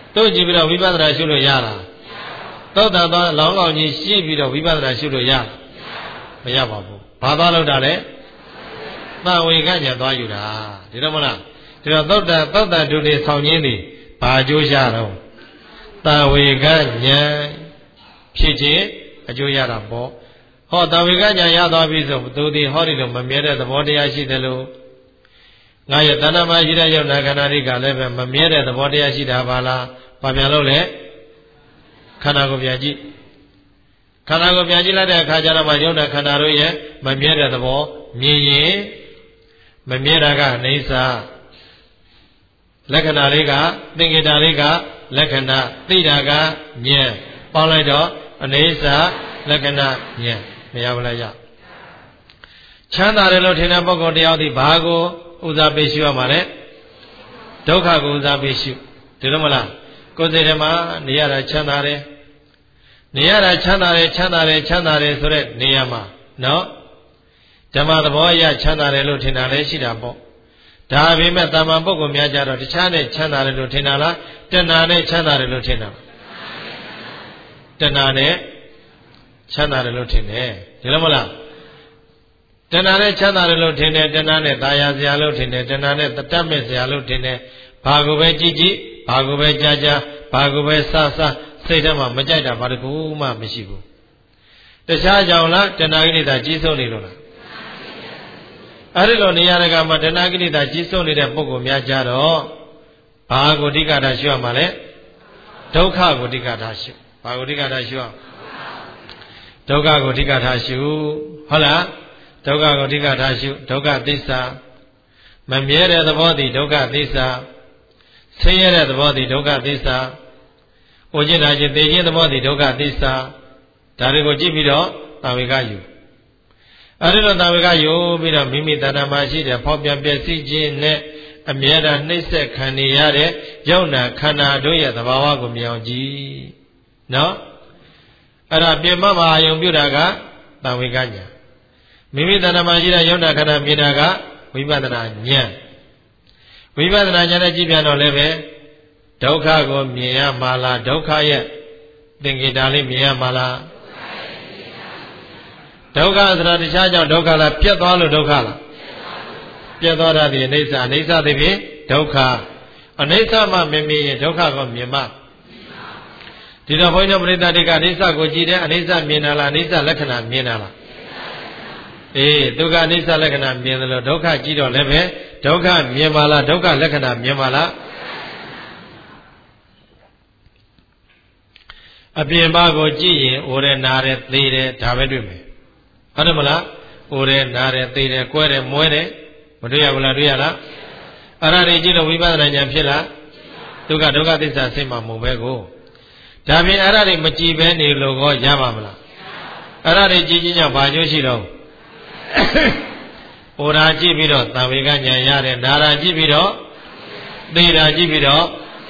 တို့ကြည့်ပြီးတော့ဝိပဿနာရှုလို့ရလားသုတ်တန်သွားလောင်းလောင်းကြီးရှိပြီးတော့ဝိပဿနာရှုလို့ရမရပါဘူးဘာသွားလို့တာလဲသံဝေကညာသွားယူတာဒီတော့မလားဒီတော့သုတ်တန်သုတ်တန်ဒုတိဆောင်ခြင်းသည်ဘာအကျိုးရတော့သံဝေကညာဖြစ်ခြင်းအကျိုးရတာပေါ့ဟောသံဝေကညာရသွားပြီဆိုသူသည်ဟောဒီလိုမမြဲတဲ့သဘောတရားရှိတယ်လို့ငါရဲ့တဏ္ဍာမရှိတဲ့ယုတ်နာခန္ဓာတွေကလည်းပဲမမြဲတဲ့သဘောတရားရှိတာပါလားဘာပြန်လို့လဲခန္ဓာကိုပြန်ကြည့်ခန္ဓာကိုပြန်ကြည့်လိုက်တဲ့အခါကျတော့မှယုတ်နာခန္ဓာတို့ရဲ့မမြဲတဲ့သဘောမြင်ရင်မမြဲတာကအိဋ္ဌာလက္ခဏာလေးကသင်္ကေတလေးကလက္ခဏာသိတာကဉာဏ်ပေါင်းလိုက်တော့အိဋ္ဌာလက္ခဏာဉာဏ်မရဘူးလားရချမ်းသာတယ်လို့ထင်တဲ့ပုဂ္ဂိုလ်တယောက်ဒီဘာကိုဥစားပေးရှုရမှာလဲဒုက္ခကိုဥစားပေးရှုဒီလိုမလားကိုယ်စိတ်ထဲမှာနေရတာချမ်းသာတယ်နေရတာချမ်းသာတယ်ချမ်းသာတယ်ချမ်းသာတယ်ဆိုတဲ့နေရာမှာနော်ဓမ္မသဘောအရချမ်းသာတယ်လို့ထင်တာလည်းရှိတာပေါ့ဒါပေမဲ့တာမန်ပုဂ္ဂိုလ်များကြတော့တခြားနဲ့ချမ်းသာတယ်လို့ထင်တာလားတဏှာနဲ့ချမ်းသာတယ်လို့ထင်တာတဏှာနဲ့ချမ်းသာတယ်လို့ထင်တယ်ဒီလိုမလားတဏှာနဲ့ချမ်းသာတယ်လို့ထင်တယ်တဏှာနဲ့ตายာစရာလို့ထင်တယ်တဏှာနဲ့တတတ်မဲ့စရာလို့ထင်တယ်ဘာကိုပဲကြည့်ကြည့်ဘာကိုပဲကြားကြားဘာကိုပဲစစစိတ်ထဲမှာမကြိုက်တာဘာတကူမှမရှိဘူးတခြားကြောင့်လားတဏှာကိလေသာကြီးစိုးနေလို့လားအဲ့ဒီလိုနေရာတကာမှာတဏှာကိလေသာကြီးစိုးနေတဲ့ပုဂ္ဂိုလ်များကြတော့ဘာကိုအဓိကထားရှုရမှာလဲဒုက္ခကိုအဓိကထားရှုဘာကိုအဓိကထားရှုရဒုက္ခကိုအဓိကထားရှုဟုတ်လားဒုက္ခကိုအဓိကထားရှုဒုက္ခသစ္စာမမြဲတဲ့သဘောသည်ဒုက္ခသစ္စာဆင်းရဲတဲ့သဘောသည်ဒုက္ခသစ္စာ။အိုခြင်းနာခြင်းသိခြင်းသဘောသည်ဒုက္ခသစ္စာဒါတွေကိုကြည့်ပြီးတော့တာဝေကယူအဲဒီလိုတာဝေကယူပြီးတော့မိမိတဏ္ဍာမှာရှိတဲ့ဖောက်ပြန်ပျက်စီးခြင်းနဲ့အမြဲတမ်းနှိမ့်ဆက်ခံနေရတဲ့ယုတ်နာခန္ဓာတို့ရဲ့သဘာဝကိုမြင်အောင်ကြည့်နော်အဲ့ဒါပြင်မမှာအာယုံပြုတာကတာဝေကညာမိမိတဏ္ဍာမှာရှိတဲ့ယုတ်နာခန္ဓာမြင်တာကဝိပဿနာဉာဏ်ဝိပဿနာဉာဏ်နဲ့ကြည့်ပြန်တော့လည်းပဲဒုက္ခကိုမြင်ရမှာလားဒုက္ခရဲ့သင်္ကေတလေးမြင်ရမှာလားဒုက္ခဆိုတာတခြားကြောင့်ဒုက္ခလားပြတ်သွားလို့ဒုက္ခလားပြတ်သွားတာဒီအိဋ္ဌာအိဋ္ဌာသိဖြင့်ဒုက္ခအိဋ္ဌာမှမမြင်ရင်ဒုက္ခကိုမြင်မှာဒီတော့ဘုန်းကြီးတို့ပရိသတ်တွေကအိဋ္ဌာကိုကြည့်တယ်အိဋ္ဌာမြင်တာလားအိဋ္ဌာလက္ခဏာမြင်တာလားအေးဒုက္ခအိဋ္ဌာလက္ခဏာမြင်တယ်လို့ဒုက္ခကြည့်တော့လည်းပဲဒုက္ခမြင်ပါလားဒုက္ခလက္ခဏာမြင်ပါလားအပြင်ဘကိုကြည့်ရင်အိုရဲနာရဲသေတယ်ဒါပဲတွေ့မယ်ဟုတ်တယ်မလားအိုရဲနာရဲသေတယ်ကွဲတယ်မွဲတယ်မတွေ့ရဘူးလားတွေ့ရလားအဲ့ဒါတွေကြည့်လို့ဝိပဿနာဉာဏ်ဖြစ်လားဒုက္ခဒုက္ခသစ္စာစိတ်မှမုံပဲကိုဒါပြင်အဲ့ဒါတွေမကြည့်ပဲနေလို့ကောရပါမလားအဲ့ဒါတွေကြည့်ချင်းကြောင့်ဘာကျိုးရှိတော့အိုရာကြည့်ပြီးတော့သံဝေကဉာဏ်ရတယ်နာရာကြည့်ပြီးတော့သေတာကြည့်ပြီးတော့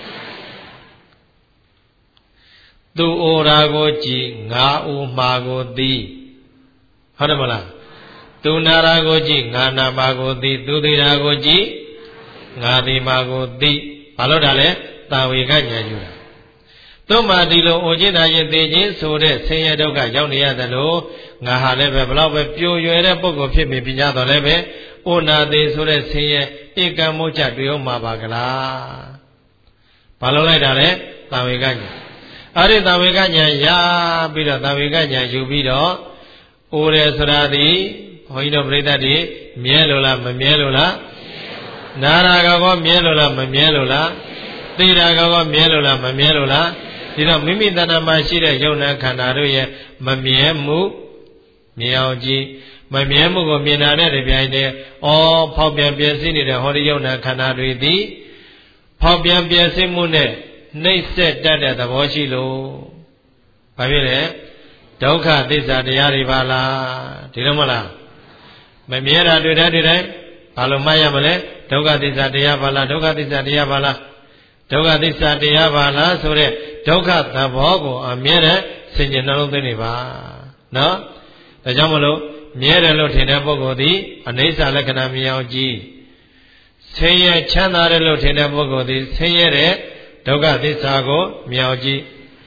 သူအိုရာကိုကြည့်ငါအိုမှာကိုသိဟုတ်တယ်မလားသူနာရာကိုကြည့်ငါနာမှာကိုသိသူသေတာကိုကြည့်ငါသေမှာကိုသိဘာလို့တာလဲသံဝေကဉာဏ်ယူတာသူ့မှာဒီလိုအိုခြင်းတာရင်သေခြင်းဆိုတဲ့ဆင်းရဲဒုက္ခရောက်နေရတယ်လို့ငါဟာလည်းပဲဘလောက်ပဲပြိုရွယ်တဲ့ပုဂ္ဂိုလ်ဖြစ်ပြီးပြညာတော်လည်းပဲအိုနာသေးဆိုတဲ့ဆင်းရဲဧကံမို့ချတွေ့အောင်မှာပါကလားဘာလို့လိုက်တာလဲသံဝေကဉာဏ်အဲ့ဒီသံဝေကဉာဏ်ရပြီးတော့သံဝေကဉာဏ်ယူပြီးတော့အိုတယ်ဆိုတာဒီဘုန်းကြီးတို့ပြိဿတ်ဒီမြဲလို့လားမမြဲလို့လားနာရာကောမြဲလို့လားမမြဲလို့လားသေတာကောမြဲလို့လားမမြဲလို့လားဒီတော့မိမိတဏ္ဍာမှာရှိတဲ့ယုံနာခန္ဓာတို့ရဲ့မမြဲမှုမြင်အောင်ကြည့်မမြဲမှုကိုမြင်တာနဲ့တပြိုင်တည်းဩဖောက်ပြန်ပြည့်စည်နေတဲ့ဟောဒီယုံနာခန္ဓာတွေသည်ဖောက်ပြန်ပြည့်စည်မှုနဲ့နှိမ့်ဆက်တတ်တဲ့သဘောရှိလို့ဘာဖြစ်လဲဒုက္ခသစ္စာတရားတွေပါလားဒီလိုမလားမမြဲတာတွေ့တဲ့တွေ့တဲ့ဘာလို့မှတ်ရမလဲဒုက္ခသစ္စာတရားပါလားဒုက္ခသစ္စာတရားပါလားဒုက္ခသစ္စာတရားပါလားဆိုတဲ့ဒုက္ခသဘောကိုအမြဲတမ်းဆင်ခြင်နှလုံးသွင်းနေပါနော်ဒါကြောင့်မလို့မြဲတယ်လို့ထင်တဲ့ပုဂ္ဂိုလ်သည်အနိစ္စလက္ခဏာမြင်အောင်ကြည့်ဆင်းရဲချမ်းသာတယ်လို့ထင်တဲ့ပုဂ္ဂိုလ်သည်ဆင်းရဲတဲ့ဒဒုက္ခသစ္စာကိုမြောက်ကြည့်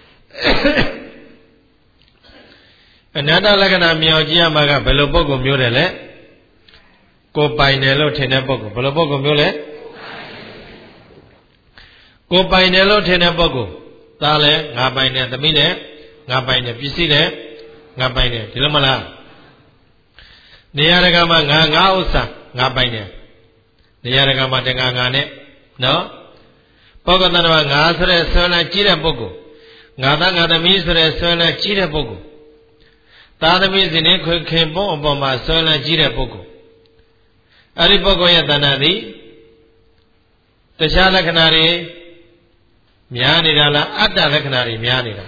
အနတ္တလက္ခဏာမြောက်ကြည့်ရမှာကဘယ်လိုပုဂ္ဂိုလ်မျိုးတယ်လဲကိုပိုင်တယ်လို့ထင်တဲ့ပုဂ္ဂိုလ်ဘယ်လိုပုဂ္ဂိုလ်မျိုးလဲကိုပိုင်တယ်လို့ထင်တဲ့ပုဂ္ဂိုလ်သားလဲငါပိုင်တယ်သမီးလဲငါပိုင်တယ်ပစ္စည်းလဲငါပိုင်တယ်ဒီလိုမလားနေရာတကာမှာငါငါဥစ္စာငါပိုင်တယ်နေရာတကာမှာတကာငါနဲ့နော်ပုဂ္ဂိုလ်တ attva ငါဆိုတဲ့ဆွဲလန်းကြီးတဲ့ပုဂ္ဂိုလ်ငါသားငါသမီးဆိုတဲ့ဆွဲလန်းကြီးတဲ့ပုဂ္ဂိုလ်သားသမီးစဉ်နဲ့ခွင်ခင်ပုံအပေါ်မှာဆွဲလန်းကြီးတဲ့ပုဂ္ဂိုလ်အဲ့ဒီပုဂ္ဂိုလ်ရဲ့တဏ္ဍာသည်တခြားလက္ခဏာတွေများနေတာလားအတ္တလက္ခဏာတွေများနေတာ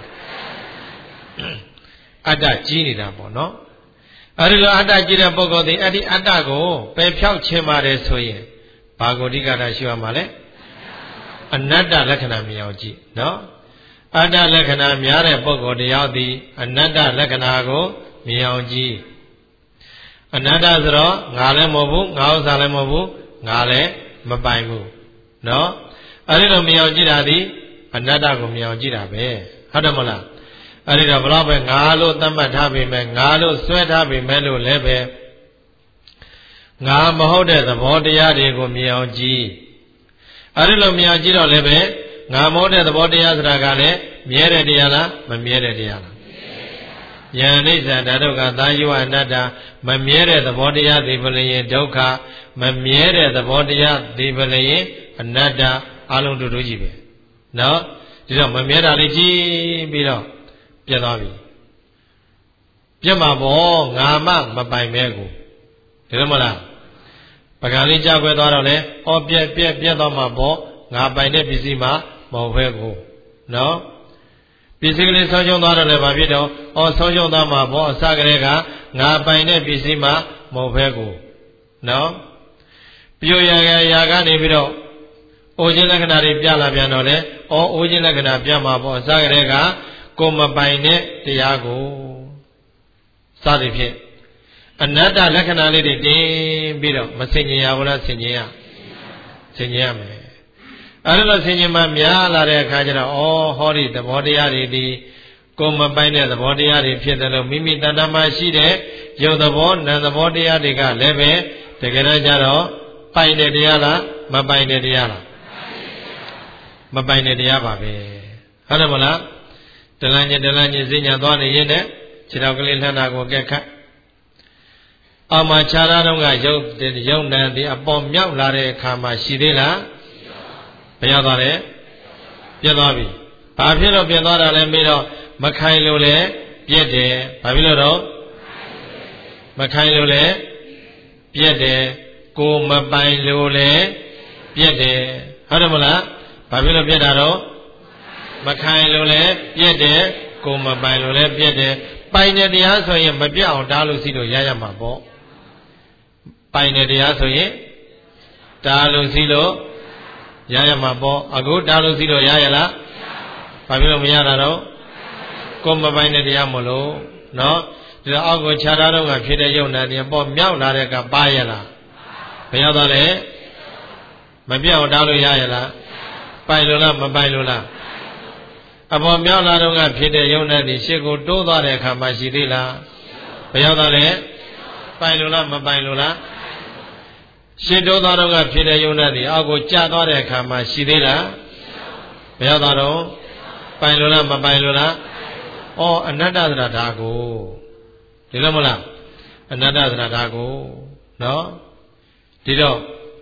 အတ္တကြီးနေတာပေါ့နော်အဲ့ဒီလိုအတ္တကြီးတဲ့ပုဂ္ဂိုလ်သည်အဲ့ဒီအတ္တကိုပယ်ဖြောက်ခြင်းပါတယ်ဆိုရင်ဘာကိုအဓိကထားရှိရမှာလဲအနတ္တလက္ခဏာမြင်အောင်ကြည့်နော်အတ္တလက္ခဏာများတဲ့ပုဂ္ဂိုလ်တရားသည်အနတ္တလက္ခဏာကိုမြင်အောင်ကြည့်အနတ္တဆိုတော့ငါလည်းမဟုတ်ဘူးငါဥစ္စာလည်းမဟုတ်ဘူးငါလည်းမပိုင်ဘူးနော်အဲ့ဒီလိုမြင်အောင်ကြည့်တာသည်အနတ္တကိုမြင်အောင်ကြည့်တာပဲဟုတ်တယ်မလားအဲ့ဒီတော့ဘလောက်ပဲငါလို့သတ်မှတ်ထားပေမဲ့ငါလို့ဆွဲထားပေမဲ့လို့လည်းပဲငါမဟုတ်တဲ့သဘောတရားတွေကိုမြင်အောင်ကြည့်အဲ့ဒီလိုမြင်အောင်ကြည့်တော့လည်းပဲငါမဟုတ်တဲ့သဘောတရားဆိုတာကလည်းမြဲတဲ့တရားလားမမြဲတဲ့တရားလားယံအိဋ္ဌဓာတုကသာယဝအနတ္တမမြဲတဲ့သဘောတရားဒီပလျင်ဒုက္ခမမြဲတဲ့သဘောတရားဒီပလျင်အနတ္တအလုံးတူတူကြီးပဲနော်ဒီတော့မမြဲတာလေးကြည့်ပြီးတော့ပြတ်သွားပြီပြတ်မှာပေါ့ငါမှမပိုင်မဲကိုဒီလိုမလားပကံလေးကြောက်ခွဲသွားတော့လေဩပြက်ပြက်ပြက်သွားမှာပေါ့ငါပိုင်တဲ့ပစ္စည်းမှမဟုတ်ဘဲကိုနော်ပစ္စည်းကလေးဆုံးရှုံးသွားတော့လည်းဘာဖြစ်တော့ဩဆုံးရှုံးသွားမှာပေါ့အစကတည်းကငါပိုင်တဲ့ပစ္စည်းမှမဟုတ်ဘဲကိုနော်ပြိုရရရာကနေပြီးတော့အိုခြင်းလက္ခဏာတွေပြလာပြန်တော့လေဩအိုခြင်းလက္ခဏာပြမှာပေါ့အစကတည်းကကိုမပိုင်တဲ့တရားကိုစသည်ဖြင့်အနတ္တလက္ခဏာလေးတွေတင်ပြီးတော့မဆင်ញင်ရဘူးလားဆင်ញင်ရဆင်ញင်ရမယ်အဲ့ဒါလို့ဆင်ញင်မှများလာတဲ့အခါကျတော့ဩဟောဒီသဘောတရားတွေဒီကိုမပိုင်တဲ့သဘောတရားတွေဖြစ်တယ်လို့မိမိတဏ္ဍာမှာရှိတဲ့ရုပ်သဘောနာမ်သဘောတရားတွေကလည်းပဲတကယ်တော့ကျတော့ပိုင်တဲ့တရားလားမပိုင်တဲ့တရားလားမပိုင်တဲ့တရားပါပဲဟုတ်တယ်မလားတလန်းချင်းတလန်းချင်းစဉ္ညာသွားနေရင်လည်းခြေတော်ကလေးလှမ်းတာကိုကက်ခတ်အောက်မှာခြားသားတော့ကရုပ်ရုပ်နံဒီအပေါ်မြောက်လာတဲ့အခါမှာရှိသေးလားဘယ်ရောက်သွားလဲပြတ်သွားပြီဘာဖြစ်လို့ပြတ်သွားတာလဲမေးတော့မခိုင်လို့လဲပြတ်တယ်ဘာဖြစ်လို့တော့မခိုင်လို့လဲပြတ်တယ်ကိုမပိုင်လို့လဲပြတ်တယ်ဟုတ်တယ်မလားဘာဖြစ်လို့ပြတ်တာတော့မခိုင်လို့လဲပြတ်တယ်ကိုမပိုင်လို့လဲပြတ်တယ်ပိုင်တဲ့တရားဆိုရင်မပြတ်အောင်တားလို့စီလို့ရရမှာပေါ့ပိုင်တဲ့တရားဆိုရင်တားလို့စီလို့ရရမှာပေါ့အခုတားလို့စီလို့ရရလားဘာဖြစ်လို့မရတာတော့ကိုမပိုင်တဲ့တရားမလို့နော်ဒီတော့အောက်ကိုခြားထားတော့ကဖြစ်တဲ့ယုံနာတရားပေါ့မြောက်လာတဲ့ကပါရလားဘယ်ရောက်သွားလဲမပြတ်အောင်တားလို့ရရလားပိုင်လို့လားမပိုင်လို့လားအပေါ်မြောက်လာတော့ကဖြစ်တဲ့ယုံနာဒီရှေ့ကိုတိုးသွားတဲ့အခါမှာရှိသေးလားဘယ်ရောက်သွားလဲပိုင်လို့လားမပိုင်လို့လားရှေ့တိုးသွားတော့ကဖြစ်တဲ့ယုံနာဒီအောက်ကိုကျသွားတဲ့အခါမှာရှိသေးလားဘယ်ရောက်သွားတော့ပိုင်လို့လားမပိုင်လို့လားဩအနတ္တသရဓာကိုဒီလိုမလားအနတ္တသရဓာကိုနော်ဒီတော့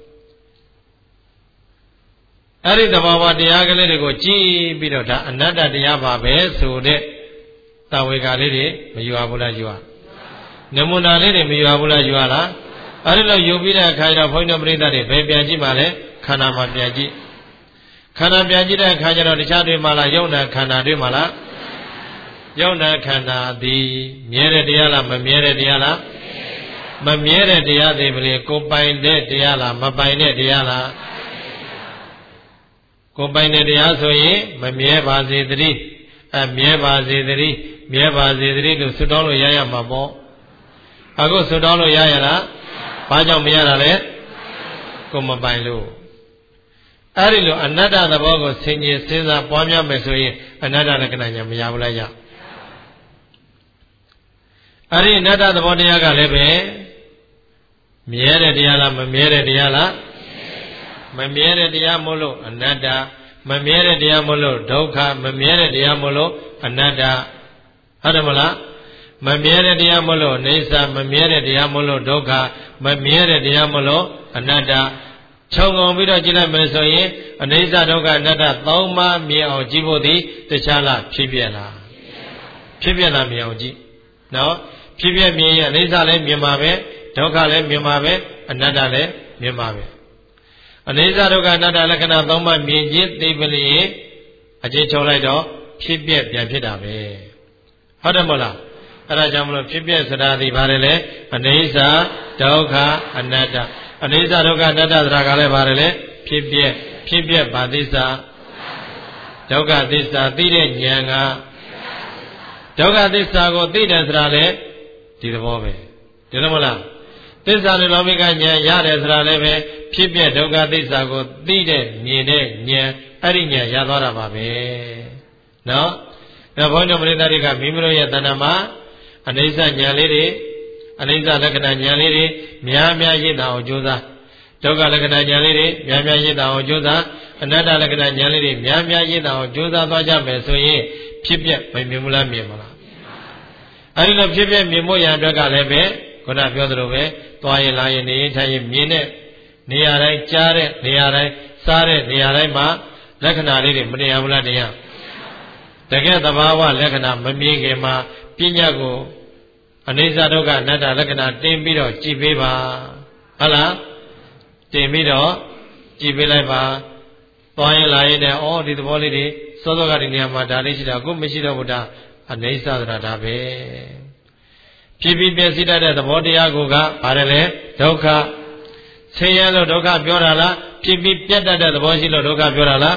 အဲ့ဒီသဘာဝတရားကလေးတွေကိုကြည့်ပြီးတော့ဒါအနတ္တတရားပါပဲဆိုတဲ့တာဝေကလေးတွေမယူရဘူးလားယူရနမူနာလေးတွေမယူရဘူးလားယူရလားအဲ့ဒီလိုယူပြီးတဲ့အခါကျတော့ဘုန်းကြီးတို့ပြိဿတွေဘယ်ပြန်ကြည့်ပါလဲခန္ဓာမှာပြန်ကြည့်ခန္ဓာပြန်ကြည့်တဲ့အခါကျတော့တခြားတွေမှာလားယုံနာခန္ဓာတွေမှာလားယုံနာခန္ဓာသည်မြဲတဲ့တရားလားမမြဲတဲ့တရားလားမမြဲတဲ့တရားတွေမလဲကိုပိုင်တဲ့တရားလားမပိုင်တဲ့တရားလားကိုပိုင်တဲ့တရားဆိုရင်မမြဲပါစေတည်းအမြဲပါစေတည်းမြဲပါစေတည်းလို့ဆုတောင်းလို့ရရမှာပေါ့အခုဆုတောင်းလို့ရရလားဘာကြောင့်မရတာလဲကိုမပိုင်လို့အဲ့ဒီလိုအနတ္တသဘောကိုဆင်ញင်စဉ်းစားပွားများမယ်ဆိုရင်အနတ္တလက္ခဏာညာမရဘူးလားရအဲ့ဒီအနတ္တသဘောတရားကလည်းပဲမြဲတဲ့တရားလားမမြဲတဲ့တရားလားမမြဲတဲ့တရားမို့လို့အနတ္တမမြဲတဲ့တရားမို့လို့ဒုက္ခမမြဲတဲ့တရားမို့လို့အနတ္တဟုတ်တယ်မလားမမြဲတဲ့တရားမို့လို့အိဋ္ဌမမြဲတဲ့တရားမို့လို့ဒုက္ခမမြဲတဲ့တရားမို့လို့အနတ္တခြုံငုံပြီးတော့ကြည့်လိုက်မယ်ဆိုရင်အနိစ္စဒုက္ခအနတ္တသုံးပါးမြင်အောင်ကြည့်ဖို့သည်တခြားလားဖြစ်ပြလားဖြစ်ပြလားမြင်အောင်ကြည့်နော်ဖြစ်ပြမြင်ရင်အနိစ္စလည်းမြင်ပါပဲဒုက္ခလည်းမြင်ပါပဲအနတ္တလည်းမြင်ပါပဲအနိစ္စဒုက္ခအနတ္တလက္ခဏာသုံးပါးမြင်ခြင်းသိပလျင်အကျဉ်းချုပ်လိုက်တော့ဖြစ်ပြပြန်ဖြစ်တာပဲဟုတ်တယ်မဟုတ်လားအဲ့ဒါကြောင့်မလို့ဖြစ်ပြစရာဒီပါတယ်လေအနိစ္စဒုက္ခအနတ္တအနိစ္စဒုက္ခအနတ္တဆိုတာကလည်းပါတယ်လေဖြစ်ပြဖြစ်ပြဘာသစ္စာဒုက္ခသစ္စာသိတဲ့ဉာဏ်ကဒုက္ခသစ္စာကိုသိတယ်ဆိုတာလေဒီသဘောပဲဒီလိုမလားသစ္စာလောမိကဉာဏ်ရတယ်ဆိုတာလည်းပဲဖြစ်ပြဒုက္ခသစ္စာကိုသိတဲ့မြင်တဲ့ဉာဏ်အဲ့ဒီဉာဏ်ရသွားတာပါပဲနော်ဒါဘုန်းတော်ပရိသတ်တွေကမိမိတို့ရဲ့တဏ္ဍာမှာအနိစ္စဉာဏ်လေးတွေအနိစ္စလက္ခဏာဉာဏ်လေးတွေများများရည်တာအောင်ကြိုးစားဒုက္ခလက္ခဏာဉာဏ်လေးတွေများများရည်တာအောင်ကြိုးစားအနတ္တလက္ခဏာဉာဏ်လေးတွေများများရည်တာအောင်ကြိုးစားသွားကြမယ်ဆိုရင်ဖြစ်ပြမမြင်ဘူးလားမြင်မလားအဲဒီလိုဖြစ်ပြမြင်ဖို့ရအတွက်ကလည်းပဲခုနပြောသလိုပဲသွားရင်လာရင်နေရင်ထိုင်ရင်မြင်တဲ့နေရာတိုင်းကြားတဲ့နေရာတိုင်းစားတဲ့နေရာတိုင်းမှာလက္ခဏာလေးတွေမတရားဘူးလားတရားတကယ်သဘာဝလက္ခဏာမမြင်ခင်မှာပညာကိုအနိစ္စဒုက္ခအနတ္တလက္ခဏာတင်ပြီးတော့ကြည်ပေးပါဟုတ်လားတင်ပြီးတော့ကြည်ပေးလိုက်ပါသွားရင်လာရင်လည်းဩဒီသဘောလေးတွေစောစောကဒီနေရာမှာဒါလေးရှိတာအခုမရှိတော့ဘူးဒါအနိစ္စသရတာပဲဖြစ်ပြီးပြည့်စည်တတ်တဲ့သဘောတရားကိုကဘာလဲဒုက္ခဆင်းရဲလို့ဒုက္ခပြောတာလားဖြစ်ပြီးပြတ်တတ်တဲ့သဘောရှိလို့ဒုက္ခပြောတာလား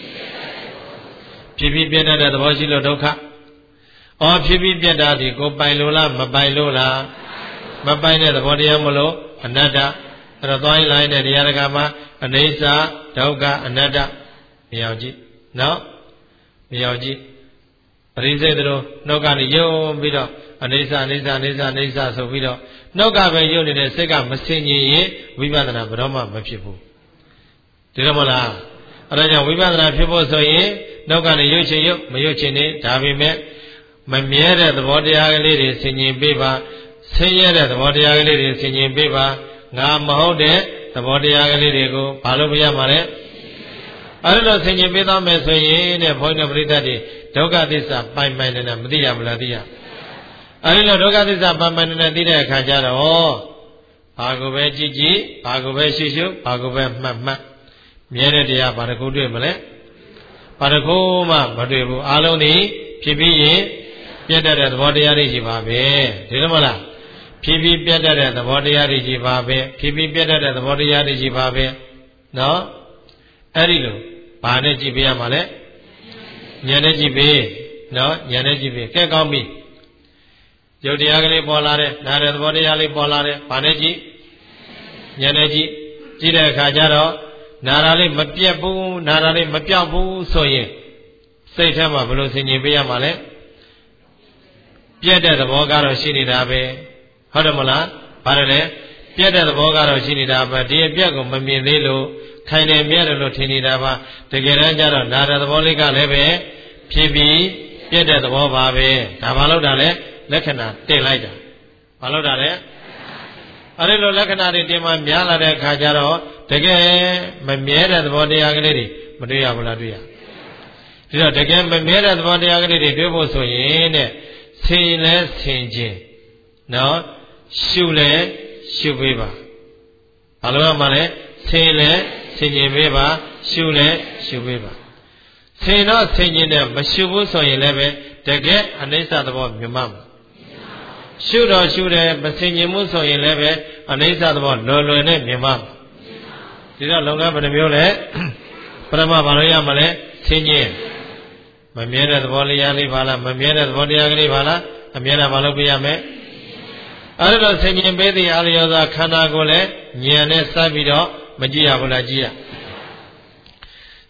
ဖြစ်ပြီးပြတ်တတ်တဲ့သဘောရှိလို့ဒုက္ခအော်ဖြစ်ပြီးပြတ်တာဒီကိုပိုင်လို့လားမပိုင်လို့လားမပိုင်တဲ့သဘောတရားမလို့အနတ္တအဲ့တော့သွားရင်လာရင်တဲ့တရားတကာမှာအနိစ္စဒုက္ခအနတ္တမြောက်ကြည့်နော်မြောက်ကြည့်ပရိစ္ဆေတို့နှုတ်ကနေယုံပြီးတော့အနိစ္စအနိစ္စအနိစ္စအနိစ္စဆိုပြီးတော့နှုတ်ကပဲယုံနေတဲ့စိတ်ကမစင်ញင်ရင်ဝိပဿနာဘယ်တော့မှမဖြစ်ဘူးဒီလိုမလားအဲ့ဒါကြောင့်ဝိပဿနာဖြစ်ဖို့ဆိုရင်နှုတ်ကနေယုံချင်ယုံမယုံချင်နေဒါပေမဲ့မမြဲတဲ့သဘောတရားကလေးတွေဆင်ញင်ပေးပါဆင်းရဲတဲ့သဘောတရားကလေးတွေဆင်ញင်ပေးပါငါမဟုတ်တဲ့သဘောတရားကလေးတွေကိုဘာလို့မရမှာလဲအဲ့လိုဆင်ញင်ပေးသားမယ်ဆိုရင်တဲ့ဘုန်းကြီးပရိသတ်တွေဒုက္ခသစ္စာပိုင်ပိုင်နဲ့မသိရမလားသိရအဲ့လိုဒုက္ခသစ္စာပိုင်ပိုင်နဲ့သိတဲ့အခါကျတော့ဘာကိုပဲကြည့်ကြည့်ဘာကိုပဲရှုရှုဘာကိုပဲမှတ်မှတ်မြဲတဲ့တရားဘာတစ်ခုတွေ့မလဲဘာတစ်ခုမှမတွေ့ဘူးအလုံးဒီဖြစ်ပြီးရင်ပြတ်တတ်တဲ့သဘောတရားတွေရှိပါပဲဒီလိုမလားဖြစ်ပြီးပြတ်တတ်တဲ့သဘောတရားတွေရှိပါပဲဖြစ်ပြီးပြတ်တတ်တဲ့သဘောတရားတွေရှိပါပဲနော်အဲ့ဒီလိုဘာနဲ့ကြည့်ပေးရမှာလဲဉာဏ်နဲ့ကြည့်ပေးနော်ဉာဏ်နဲ့ကြည့်ပေးကဲကောင်းပြီရုပ်တရားကလေးပေါ်လာတယ်နားတဲ့သဘောတရားလေးပေါ်လာတယ်ဘာနဲ့ကြည့်ဉာဏ်နဲ့ကြည့်ကြည့်တဲ့အခါကျတော့နာတာလေးမပြတ်ဘူးနာတာလေးမပြောက်ဘူးဆိုရင်စိတ်ထဲမှာဘယ်လိုဆင်ခြင်ပေးရမှာလဲပြတ်တဲ့သဘောကတော့ရှိနေတာပဲဟုတ်တယ်မလားဘာလဲလဲပြတ်တဲ့သဘောကတော့ရှိနေတာပဲဒီအပြတ်ကိုမမြင်သေးလို့ခိုင်တယ်မြဲတယ်လို့ထင်နေတာပါတကယ်တမ်းကျတော့နာတဲ့သဘောလေးကလည်းပဲဖြစ်ပြီးပြတ်တဲ့သဘောပါပဲဒါဘာလို့တာလဲလက္ခဏာတင်လိုက်တာဘာလို့တာလဲအဲ့ဒီလိုလက္ခဏာတွေတင်မှများလာတဲ့အခါကျတော့တကယ်မမြဲတဲ့သဘောတရားကလေးတွေမတွေ့ရဘူးလားတွေ့ရဒီတော့တကယ်မမြဲတဲ့သဘောတရားကလေးတွေတွေ့ဖို့ဆိုရင်တဲ့ဆင်လဲဆင်ခြင်းနော်ရှုလဲရှုပေးပါဘာလို့ရမှာလဲဆင်လဲဆင်ခြင်းပေးပါရှုလဲရှုပေးပါဆင်တော့ဆင်ခြင်းနဲ့မရှုဘူးဆိုရင်လည်းပဲတကယ်အနိစ္စသဘောမြင်မှာရှုတော့ရှုတယ်မဆင်ခြင်းမှုဆိုရင်လည်းပဲအနိစ္စသဘောလွယ်လွယ်နဲ့မြင်မှာဒီတော့လုံကဘယ်နှမျိုးလဲပရမဘာလို့ရမလဲဆင်ခြင်းမမြဲတဲ့သဘောတရားလေးပါလားမမြဲတဲ့သဘောတရားကလေးပါလားအမြဲတာဘာလို့ပြရမလဲအဲ့ဒါဆင်ခြင်းပေးတဲ့အာလျောသာခန္ဓာကိုယ်လည်းဉာဏ်နဲ့စပ်ပြီးတော့မကြည့်ရဘူးလားကြည့်ရ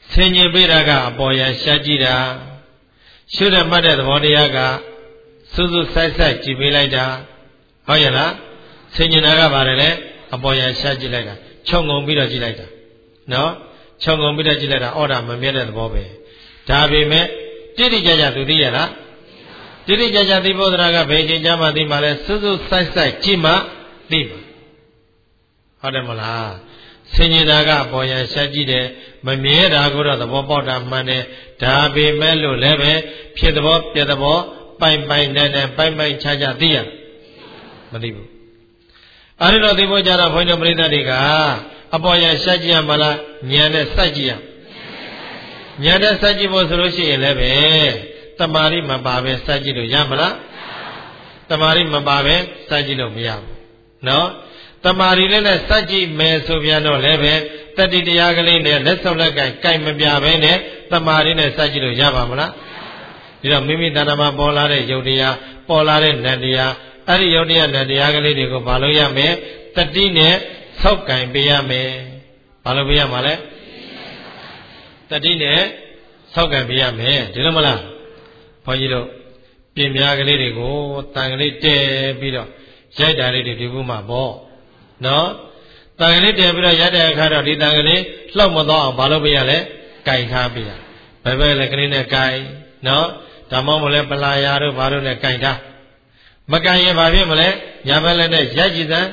ဆင်ញင်ပေးတာကအပေါ်ယံရှားကြည့်တာရှုတဲ့မှတ်တဲ့သဘောတရားကစူးစူးဆိုက်ဆိုက်ကြည့်ပေးလိုက်တာဟုတ်ရဲ့လားဆင်ញင်တာကဘာလဲလဲအပေါ်ယံရှားကြည့်လိုက်တာခြုံငုံပြီးတော့ကြည့်လိုက်တာနော်ခြုံငုံပြီးတော့ကြည့်လိုက်တာအော်ဒါမမြဲတဲ့သဘောပဲဒါပေမဲ့တိတိကျကျသူသိရလားတိတိကျကျသိဖို့တရားကဘယ်ချိန်ကျမှသိမှလဲစူးစူးဆိုက်ဆိုက်ကြည့်မှသိမှာဟုတ်တယ်မလားဆင်ញင်တာကအပေါ်ယံရှားကြည့်တယ်မမြဲတာကိုတော့သဘောပေါက်တာမှန်တယ်ဒါပေမဲ့လို့လည်းပဲဖြစ်သဘောပြသဘောပိုင်ပိုင်နဲ့နဲ့ပိုင်ပိုင်ခြားခြားသိရမသိဘူးအဲဒီတော့သိဖို့ကြတော့ဘုန်းကြီးတို့ပရိသတ်တွေကအပေါ်ယံရှားကြည့်ရမလားဉာဏ်နဲ့စိုက်ကြည့်ရဉာဏ်နဲ့စိုက်ကြည့်ဖို့ဆိုလို့ရှိရင်လည်းပဲတမာရိမပါပဲစိုက်ကြည့်လို့ရမလားတမာရိမပါပဲစိုက်ကြည့်လို့မရဘူးနော်တမာရီလေးနဲ့စัจကြည့်မယ်ဆိုပြန်တော့လည်းပဲတတိတရားကလေးနဲ့လက်ဆောင်လက်ကင်ကြိုက်မပြဘဲနဲ့တမာရီနဲ့စัจကြည့်လို့ရပါမလားဒီတော့မိမိတဏ္ဍာမှာပေါ်လာတဲ့ယုတ်တရားပေါ်လာတဲ့နတ်တရားအဲ့ဒီယုတ်တရားနတ်တရားကလေးတွေကိုဘာလို့ရမလဲတတိနဲ့ဆောက်ကင်ပေးရမယ်ဘာလို့ပေးရမှာလဲတတိနဲ့ဆောက်ကင်ပေးရမယ်ဒီလိုမလားဘုန်းကြီးတို့ပြင်ပြားကလေးတွေကိုတန်ကလေးတဲပြီးတော့ရိုက်တာလေးတွေဒီခုမှပေါ့နော်တန်ကလေးတည်ပြီးတော့ရတဲ့အခါတော့ဒီတန်ကလေးလှောက်မသွားအောင်ဘာလို့ပြရလဲကြိုင်ထားပြရဘယ်ဘက်လဲကလေးနဲ့ကြိုင်နော်ဓမ္မမလဲပလာယာတို့ဘာလို့လဲကြိုင်ထားမကြိုင်ရင်ဘာဖြစ်မလဲညာဘက်လည်းနဲ့ရိုက်ကြည့်စမ်း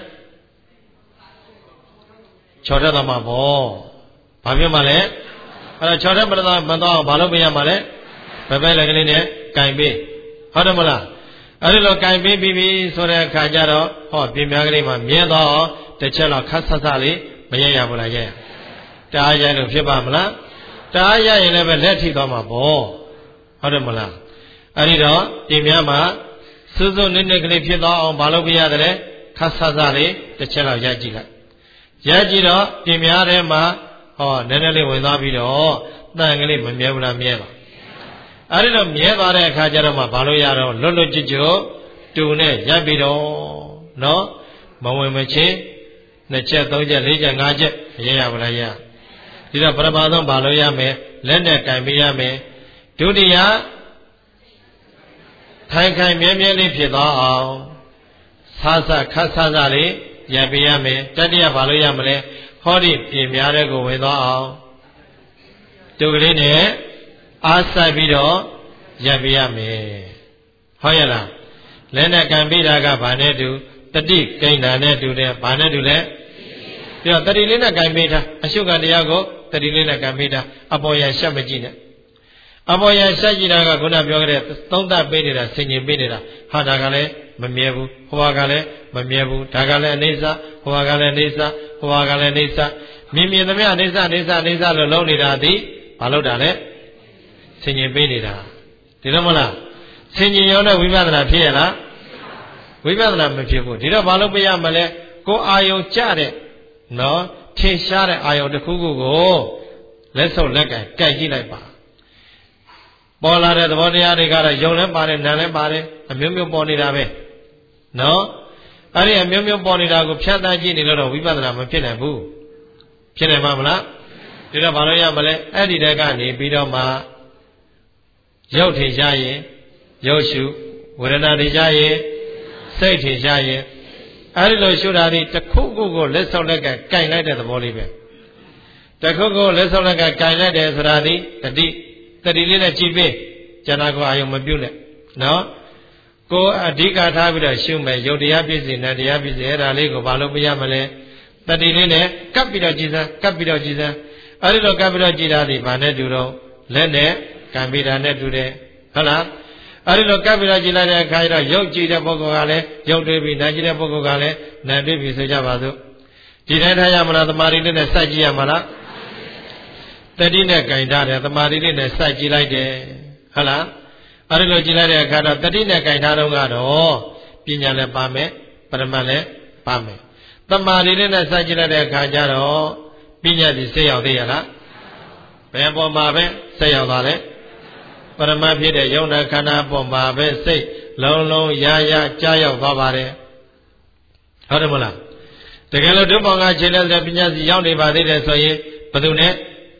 ချော်တတ်သွားမှာပေါ့ဘာဖြစ်မှလဲအဲ့တော့ချော်တတ်မသွားမသွားအောင်ဘာလို့ပြရမှာလဲဘယ်ဘက်လဲကလေးနဲ့ကြိုင်ပေးဟုတ်တယ်မလားအဲ့ဒီလိုကြိုင်ပေးပြီးပြီဆိုတဲ့အခါကျတော့ဟောပြင်များကလေးမှာမြဲတော့တစ်ချက်တော့ခတ်ဆတ်ဆတ်လေးမရရဘူးလားရရတားရလို့ဖြစ်ပါမလားတားရရင်လည်းပဲလက်ထိသွားမှာပေါ့ဟုတ်တယ်မလားအဲ့ဒီတော့ပြင်များမှာစူးစူးနည်းနည်းကလေးဖြစ်သွားအောင်မလုပ်ပြရတယ်လေခတ်ဆတ်ဆတ်လေးတစ်ချက်တော့ရကြည့်လိုက်ရကြည့်တော့ပြင်များထဲမှာဟောနည်းနည်းလေးဝင်သွားပြီးတော့တန်ကလေးမမြဲဘူးလားမြဲပါအဲ့ဒီတော့မြဲသွားတဲ့အခါကျတော့မှဘာလို့ရတော့လွတ်လွတ်ကျွတ်ကျွတ်တူနဲ့ရပ်ပြီးတော့နော်မဝင်မချင်းနှစ်ချက်သုံးချက်လေးချက်ငါးချက်ရရပါလားရဒီတော့ပရမသုံးဘာလို့ရမယ်လက်နဲ့ကင်ပေးရမယ်ဒုတိယထိုင်ခိုင်မြဲမြဲလေးဖြစ်သွားအောင်ဆာဆခတ်ဆာဆလေးရပ်ပေးရမယ်တတိယဘာလို့ရမလဲဟောဒီပြင်များတဲ့ကိုဝင်သွားအောင်ဒုကလေးနဲ့အားဆိုင်ပြီးတော့ရပ်ပြရမယ်ဟုတ်ရဲ့လားလက်နဲ့ကံပေးတာကဘာနဲ့တူတတိကိန်းတာနဲ့တူတယ်ဘာနဲ့တူလဲပြီးတော့တတိလေးနဲ့ကံပေးတာအရှုကတရားကိုတတိလေးနဲ့ကံပေးတာအပေါ်ရရှက်မကြည့်နဲ့အပေါ်ရရှက်ကြည့်တာကခုနပြောခဲ့တဲ့သုံးသပ်ပေးနေတာဆင်ញင်ပေးနေတာဟာဒါကလည်းမမြဲဘူးဟိုဟာကလည်းမမြဲဘူးဒါကလည်းအနေစာဟိုဟာကလည်းအနေစာဟိုဟာကလည်းအနေစာမြင်မြင်သမျှအနေစာအနေစာအနေစာလို့လုံးနေတာသည်ဘာလို့တာလဲဆင်ញင်ပေးနေတာဒီတော့မလားဆင်ញင်ရောနဲ့ဝိပဿနာဖြစ်ရလားဝိပဿနာမဖြစ်ဘူးဒီတော့ဘာလို့ပြရမလဲကိုအာယုံကြတဲ့နော်ထင်ရှားတဲ့အာယုံတစ်ခုခုကိုလက်ဆုပ်လက်ကင်ကြိုက်ကြည့်လိုက်ပါပေါ်လာတဲ့သဘောတရားတွေကတော့ယုံလည်းပါတယ်နာလည်းပါတယ်အမျိုးမျိုးပေါ်နေတာပဲနော်အဲ့ဒီအမျိုးမျိုးပေါ်နေတာကိုဖြတ်တန်းကြည့်နေလို့တော့ဝိပဿနာမဖြစ်နိုင်ဘူးဖြစ်နိုင်မှာမလားဒီတော့ဘာလို့ရမလဲအဲ့ဒီတည်းကနေပြီးတော့မှရုပ်ထင်ရှားရင်ရုပ်ရှုဝေဒနာထင်ရှားရင်စိတ်ထင်ရှားရင်အဲ့ဒီလိုရှုတာဒီတစ်ခုခုကိုလက်ဆောင်လက်ကကင်လိုက်တဲ့သဘောလေးပဲတစ်ခုခုလက်ဆောင်လက်ကကင်လိုက်တယ်ဆိုတာဒီတတိတတိလေးနဲ့ကြည့်ပေးကျန်တာကိုအာယုံမပြုတ်နဲ့နော်ကိုအဓိကထားပြီးတော့ရှုမယ်ယုတ်တရားပြည့်စုံတဲ့တရားပြည့်စုံအဲ့ဒါလေးကိုဘာလို့ပြရမလဲတတိလေးနဲ့ကပ်ပြီးတော့ကြည်စမ်းကပ်ပြီးတော့ကြည်စမ်းအဲ့ဒီလိုကပ်ပြီးတော့ကြည်တာဒီဘာနဲ့တူတော့လက်နဲ့ကံပိတာနဲ့တူတယ်ဟုတ်လားအဲ့ဒီလိုကပ်ပြီးတော့ကြည်လိုက်တဲ့အခါကျတော့ရုပ်ကြည့်တဲ့ပုဂ္ဂိုလ်ကလည်းရုပ်တွေ့ပြီးနာကြည့်တဲ့ပုဂ္ဂိုလ်ကလည်းနာတွေ့ပြီးဆိုကြပါစို့ဒီတိုင်းထားရမလားသမာဓိလေးနဲ့စိုက်ကြည့်ရမလားတတိနဲ့ကင်ထားတယ်သမာဓိလေးနဲ့စိုက်ကြည့်လိုက်တယ်ဟုတ်လားအဲ့ဒီလိုကြည့်လိုက်တဲ့အခါတော့တတိနဲ့ကင်ထားတော့ကတော့ပညာလည်းပါမယ်ပရမတ်လည်းပါမယ်သမာဓိလေးနဲ့စိုက်ကြည့်လိုက်တဲ့အခါကျတော့ပညာဒီစိတ်ရောက်သေးရလားဘယ်ပေါ်မှာပဲစိတ်ရောက်သွားတယ်ပရမတ်ဖြစ်တဲ့ယုံနာခန္ဓာပေါ်မှာပဲစိတ်လုံးလုံးရာရာကြားရောက်သွားပါတယ်ဟုတ်တယ်မလားတကယ်လို့ဒုပေါင်းကခြေလက်တဲ့ပညာစီရောက်နေပါသေးတယ်ဆိုရင်ဘယ်သူနဲ့ခွ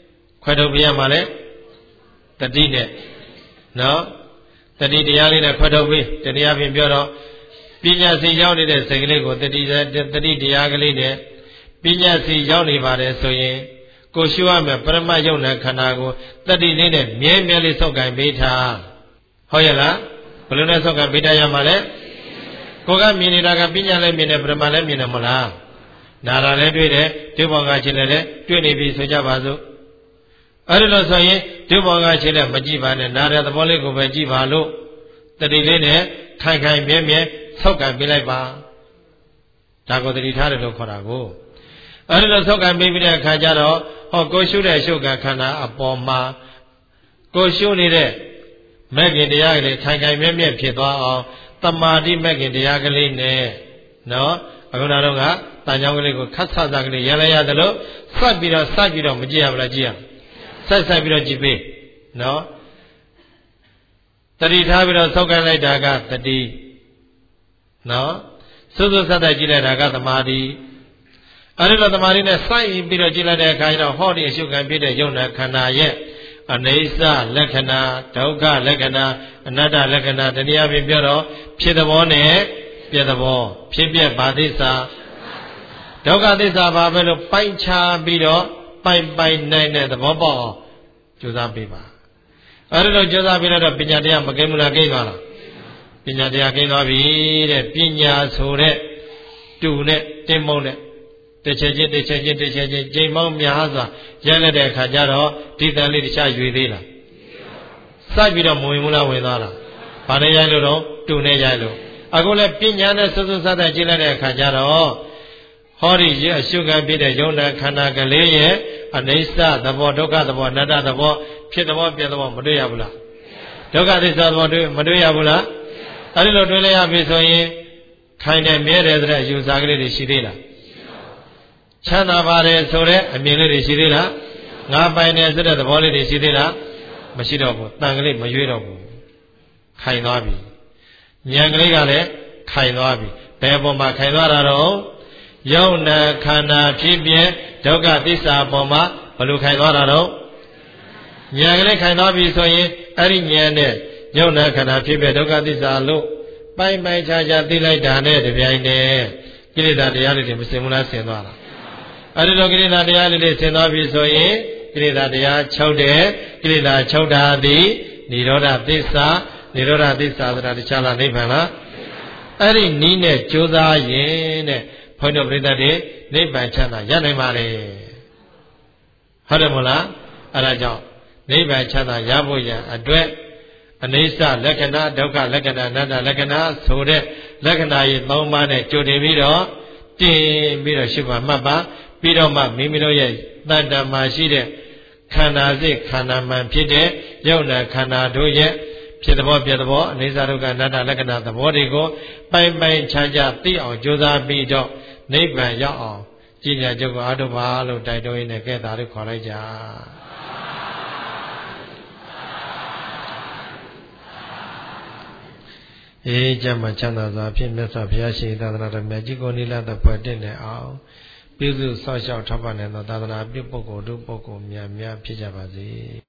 ခွဲထုတ်ပြရမှာလေတတိနဲ့နော်တတိတရားလေးနဲ့ခွဲထုတ်ပြီးတရားဖြင့်ပြောတော့ပညာစီရောက်နေတဲ့စိတ်ကလေးကိုတတိတတိတရားကလေးနဲ့ပညာစီရောက်နေပါတယ်ဆိုရင်ကိုရှုရမယ်ပရမတ်ယုံနာခန္ဓာကိုတတိလေးနဲ့မြဲမြဲလေးစောက်ကင်ပေးထားဟုတ်ရဲ့လားဘယ်လိုနဲ့စောက်ကင်ပေးထားရမှာလဲကိုကမြင်နေတာကပညာလည်းမြင်တယ်ပရမတ်လည်းမြင်တယ်မလားနာတာလည်းတွေ့တယ်ဒုဘောကချင်းလည်းတွေ့နေပြီဆိုကြပါစို့အဲ့ဒါလို့ဆိုရင်ဒုဘောကချင်းလည်းမကြည့်ပါနဲ့နာတဲ့သဘောလေးကိုပဲကြည့်ပါလို့တတိလေးနဲ့ခိုင်ခိုင်မြဲမြဲစောက်ကံပေးလိုက်ပါဒါကိုတတိထားတယ်လို့ခေါ်တာကိုအဲ့ဒါလို့စောက်ကံပေးပြီးတဲ့အခါကျတော့ဟောကိုရှုတဲ့ရှုကံခန္ဓာအပေါ်မှာကိုရှုနေတဲ့မဲ့ခင်တရားကလေးခိုင်ခိုင်မြဲမြဲဖြစ်သွားအောင်တမာတိမဲ့ခင်တရားကလေးနဲ့နော်အခုနောက်တော့ကတန်ကြောင်းကလေးကိုခတ်ဆဆကလေးရလိုက်ရတယ်လို့စပ်ပြီးတော့စပ်ပြီးတော့မကြည့်ရဘူးလားကြည့်ရဆက်ဆက်ပြီးတော့ကြည့်ပေးနော်တတိထားပြီးတော့စောက်ကံလိုက်တာကတတိနော်စွစွဆက်တိုက်ကြည့်လိုက်တာကသမာဓိအဲ့ဒီလိုသမာဓိနဲ့စိုက်ပြီးတော့ကြည့်လိုက်တဲ့အခါကျတော့ဟောဒီအရှုခံပြည့်တဲ့ယုံနာခန္ဓာရဲ့အနေဆလက္ခဏာဒုက္ခလက္ခဏာအနတ္တလက္ခဏာတနည်းအားဖြင့်ပြောတော့ဖြစ်သဘောနဲ့ပြသဘောဖြစ်ပြဘာသစ္စာဒုက္ခသစ္စာဘာပဲလို့ပိုင်ချပြီးတော့ပိုင်ပိုင်နိုင်တဲ့သဘောပေါက်အောင်ကြိုးစားပေးပါအဲ့ဒီလိုကြိုးစားပြီးတော့ပညာတရားမကိမလားကိသွားလားပညာတရားကိသွားပြီတဲ့ပညာဆိုတဲ့တူနဲ့တင်းမုံနဲ့တစ်ချက်ချင်းတစ်ချက်ချင်းတစ်ချက်ချင်းချိန်မောင်းများစွာရလက်တဲ့အခါကျတော့ဒီတန်လေးတခြားရွေသေးလားစိုက်ပြီးတော့မဝင်ဘူးလားဝင်သွားလားဘာနဲ့ရိုက်လို့တော့တူနဲ့ရိုက်လို့အခုလည်းပညာနဲ့စွတ်စွတ်ဆက်ဆက်ကြည့်လိုက်တဲ့အခါကျတော့ဟောဒီရဲ့အရှုခံပြတဲ့ယုံနာခန္ဓာကလေးရဲ့အနိစ္စသဘောဒုက္ခသဘောအနတ္တသဘောဖြစ်သဘောပြသဘောမတွေ့ရဘူးလားဒုက္ခသစ္စာသဘောတွေ့မတွေ့ရဘူးလားအဲ့ဒီလိုတွေ့လိုက်ရပြီဆိုရင်ခိုင်တယ်မြဲတယ်ဆိုတဲ့အယူဆကလေးတွေရှိသေးလားချမ်းသာပါတယ်ဆိုတဲ့အမြင်လေးတွေရှိသေးလားငါပိုင်တယ်ဆိုတဲ့သဘောလေးတွေရှိသေးလားမရှိတော့ဘူးတန်ကလေးမရွေးတော့ဘူးခိုင်သွားပြီဉာဏ်ကလေးကလည်းခိုင်သွားပြီဘယ်ပုံမှာခိုင်သွားတာတော့ယုံနာခန္ဓာဖြစ်ပြဒုက္ခသစ္စာပုံမှာဘယ်လိုခိုင်သွားတာတော့ဉာဏ်ကလေးခိုင်သွားပြီဆိုရင်အဲ့ဒီဉာဏ်နဲ့ယုံနာခန္ဓာဖြစ်ပြဒုက္ခသစ္စာလို့ပိုင်ပိုင်ခြားခြားသိလိုက်တာနဲ့တပြိုင်တည်းကိလေသာတရားတွေမစင်ဘူးလားဆင်သွားတာအဲ့ဒီလိုကိလေသာတရားတွေဆင်သွားပြီဆိုရင်ကိလေသာတရားချုပ်တယ်ကိလေသာချုပ်တာသည်និရောဓသစ္စာនិရောဓသစ္စာဆိုတာတခြားလားနိဗ္ဗာန်လားအဲ့ဒီနီးနဲ့ကြိုးစားရင်တဲ့ဘုန်းတော်ပြိတ္တတွေနိဗ္ဗာန်ချမ်းသာရနိုင်ပါလေဟုတ်တယ်မို့လားအဲ့ဒါကြောင့်နိဗ္ဗာန်ချမ်းသာရဖို့ရန်အတွက်အနိစ္စလက္ခဏာဒုက္ခလက္ခဏာအနတ္တလက္ခဏာဆိုတဲ့လက္ခဏာကြီးသုံးပါးနဲ့ကြိုတင်ပြီးတော့တင်ပြီးတော့ရှုပါမှတ်ပါပြီးတော့မှမိမိတို့ရဲ့တဏ္ဍာမှာရှိတဲ့ခန္ဓာစိတ်ခန္ဓာမှန်ဖြစ်တဲ့ယုံနာခန္ဓာတို့ရဲ့ဖြစ်သဘောပြသဘောအနိစ္စဒုက္ခအနတ္တလက္ခဏာသဘောတွေကိုပိုင်ပိုင်ခြားခြားသိအောင်ကြိုးစားပြီးတော့နိဗ္ဗာန်ရောက်အောင်ကြည်ညာကြုတ်ကိုအားထုတ်ပါလို့တိုက်တွန်းရင်းနဲ့ကဲတာလို့ခေါ်လိုက်ကြအေးကြမှာချမ်းသာစွာဖြင့်မြတ်စွာဘုရားရှိသာသနာတော်မြတ်ကြီးကိုနိလသဖွယ်တင့်တဲ့အောင်ပြုစုဆောက်ရှောက်ထောက်ပံ့နေသောသာသနာပြုပုဂ္ဂိုလ်တို့ပုဂ္ဂိုလ်များများဖြစ်ကြပါစေ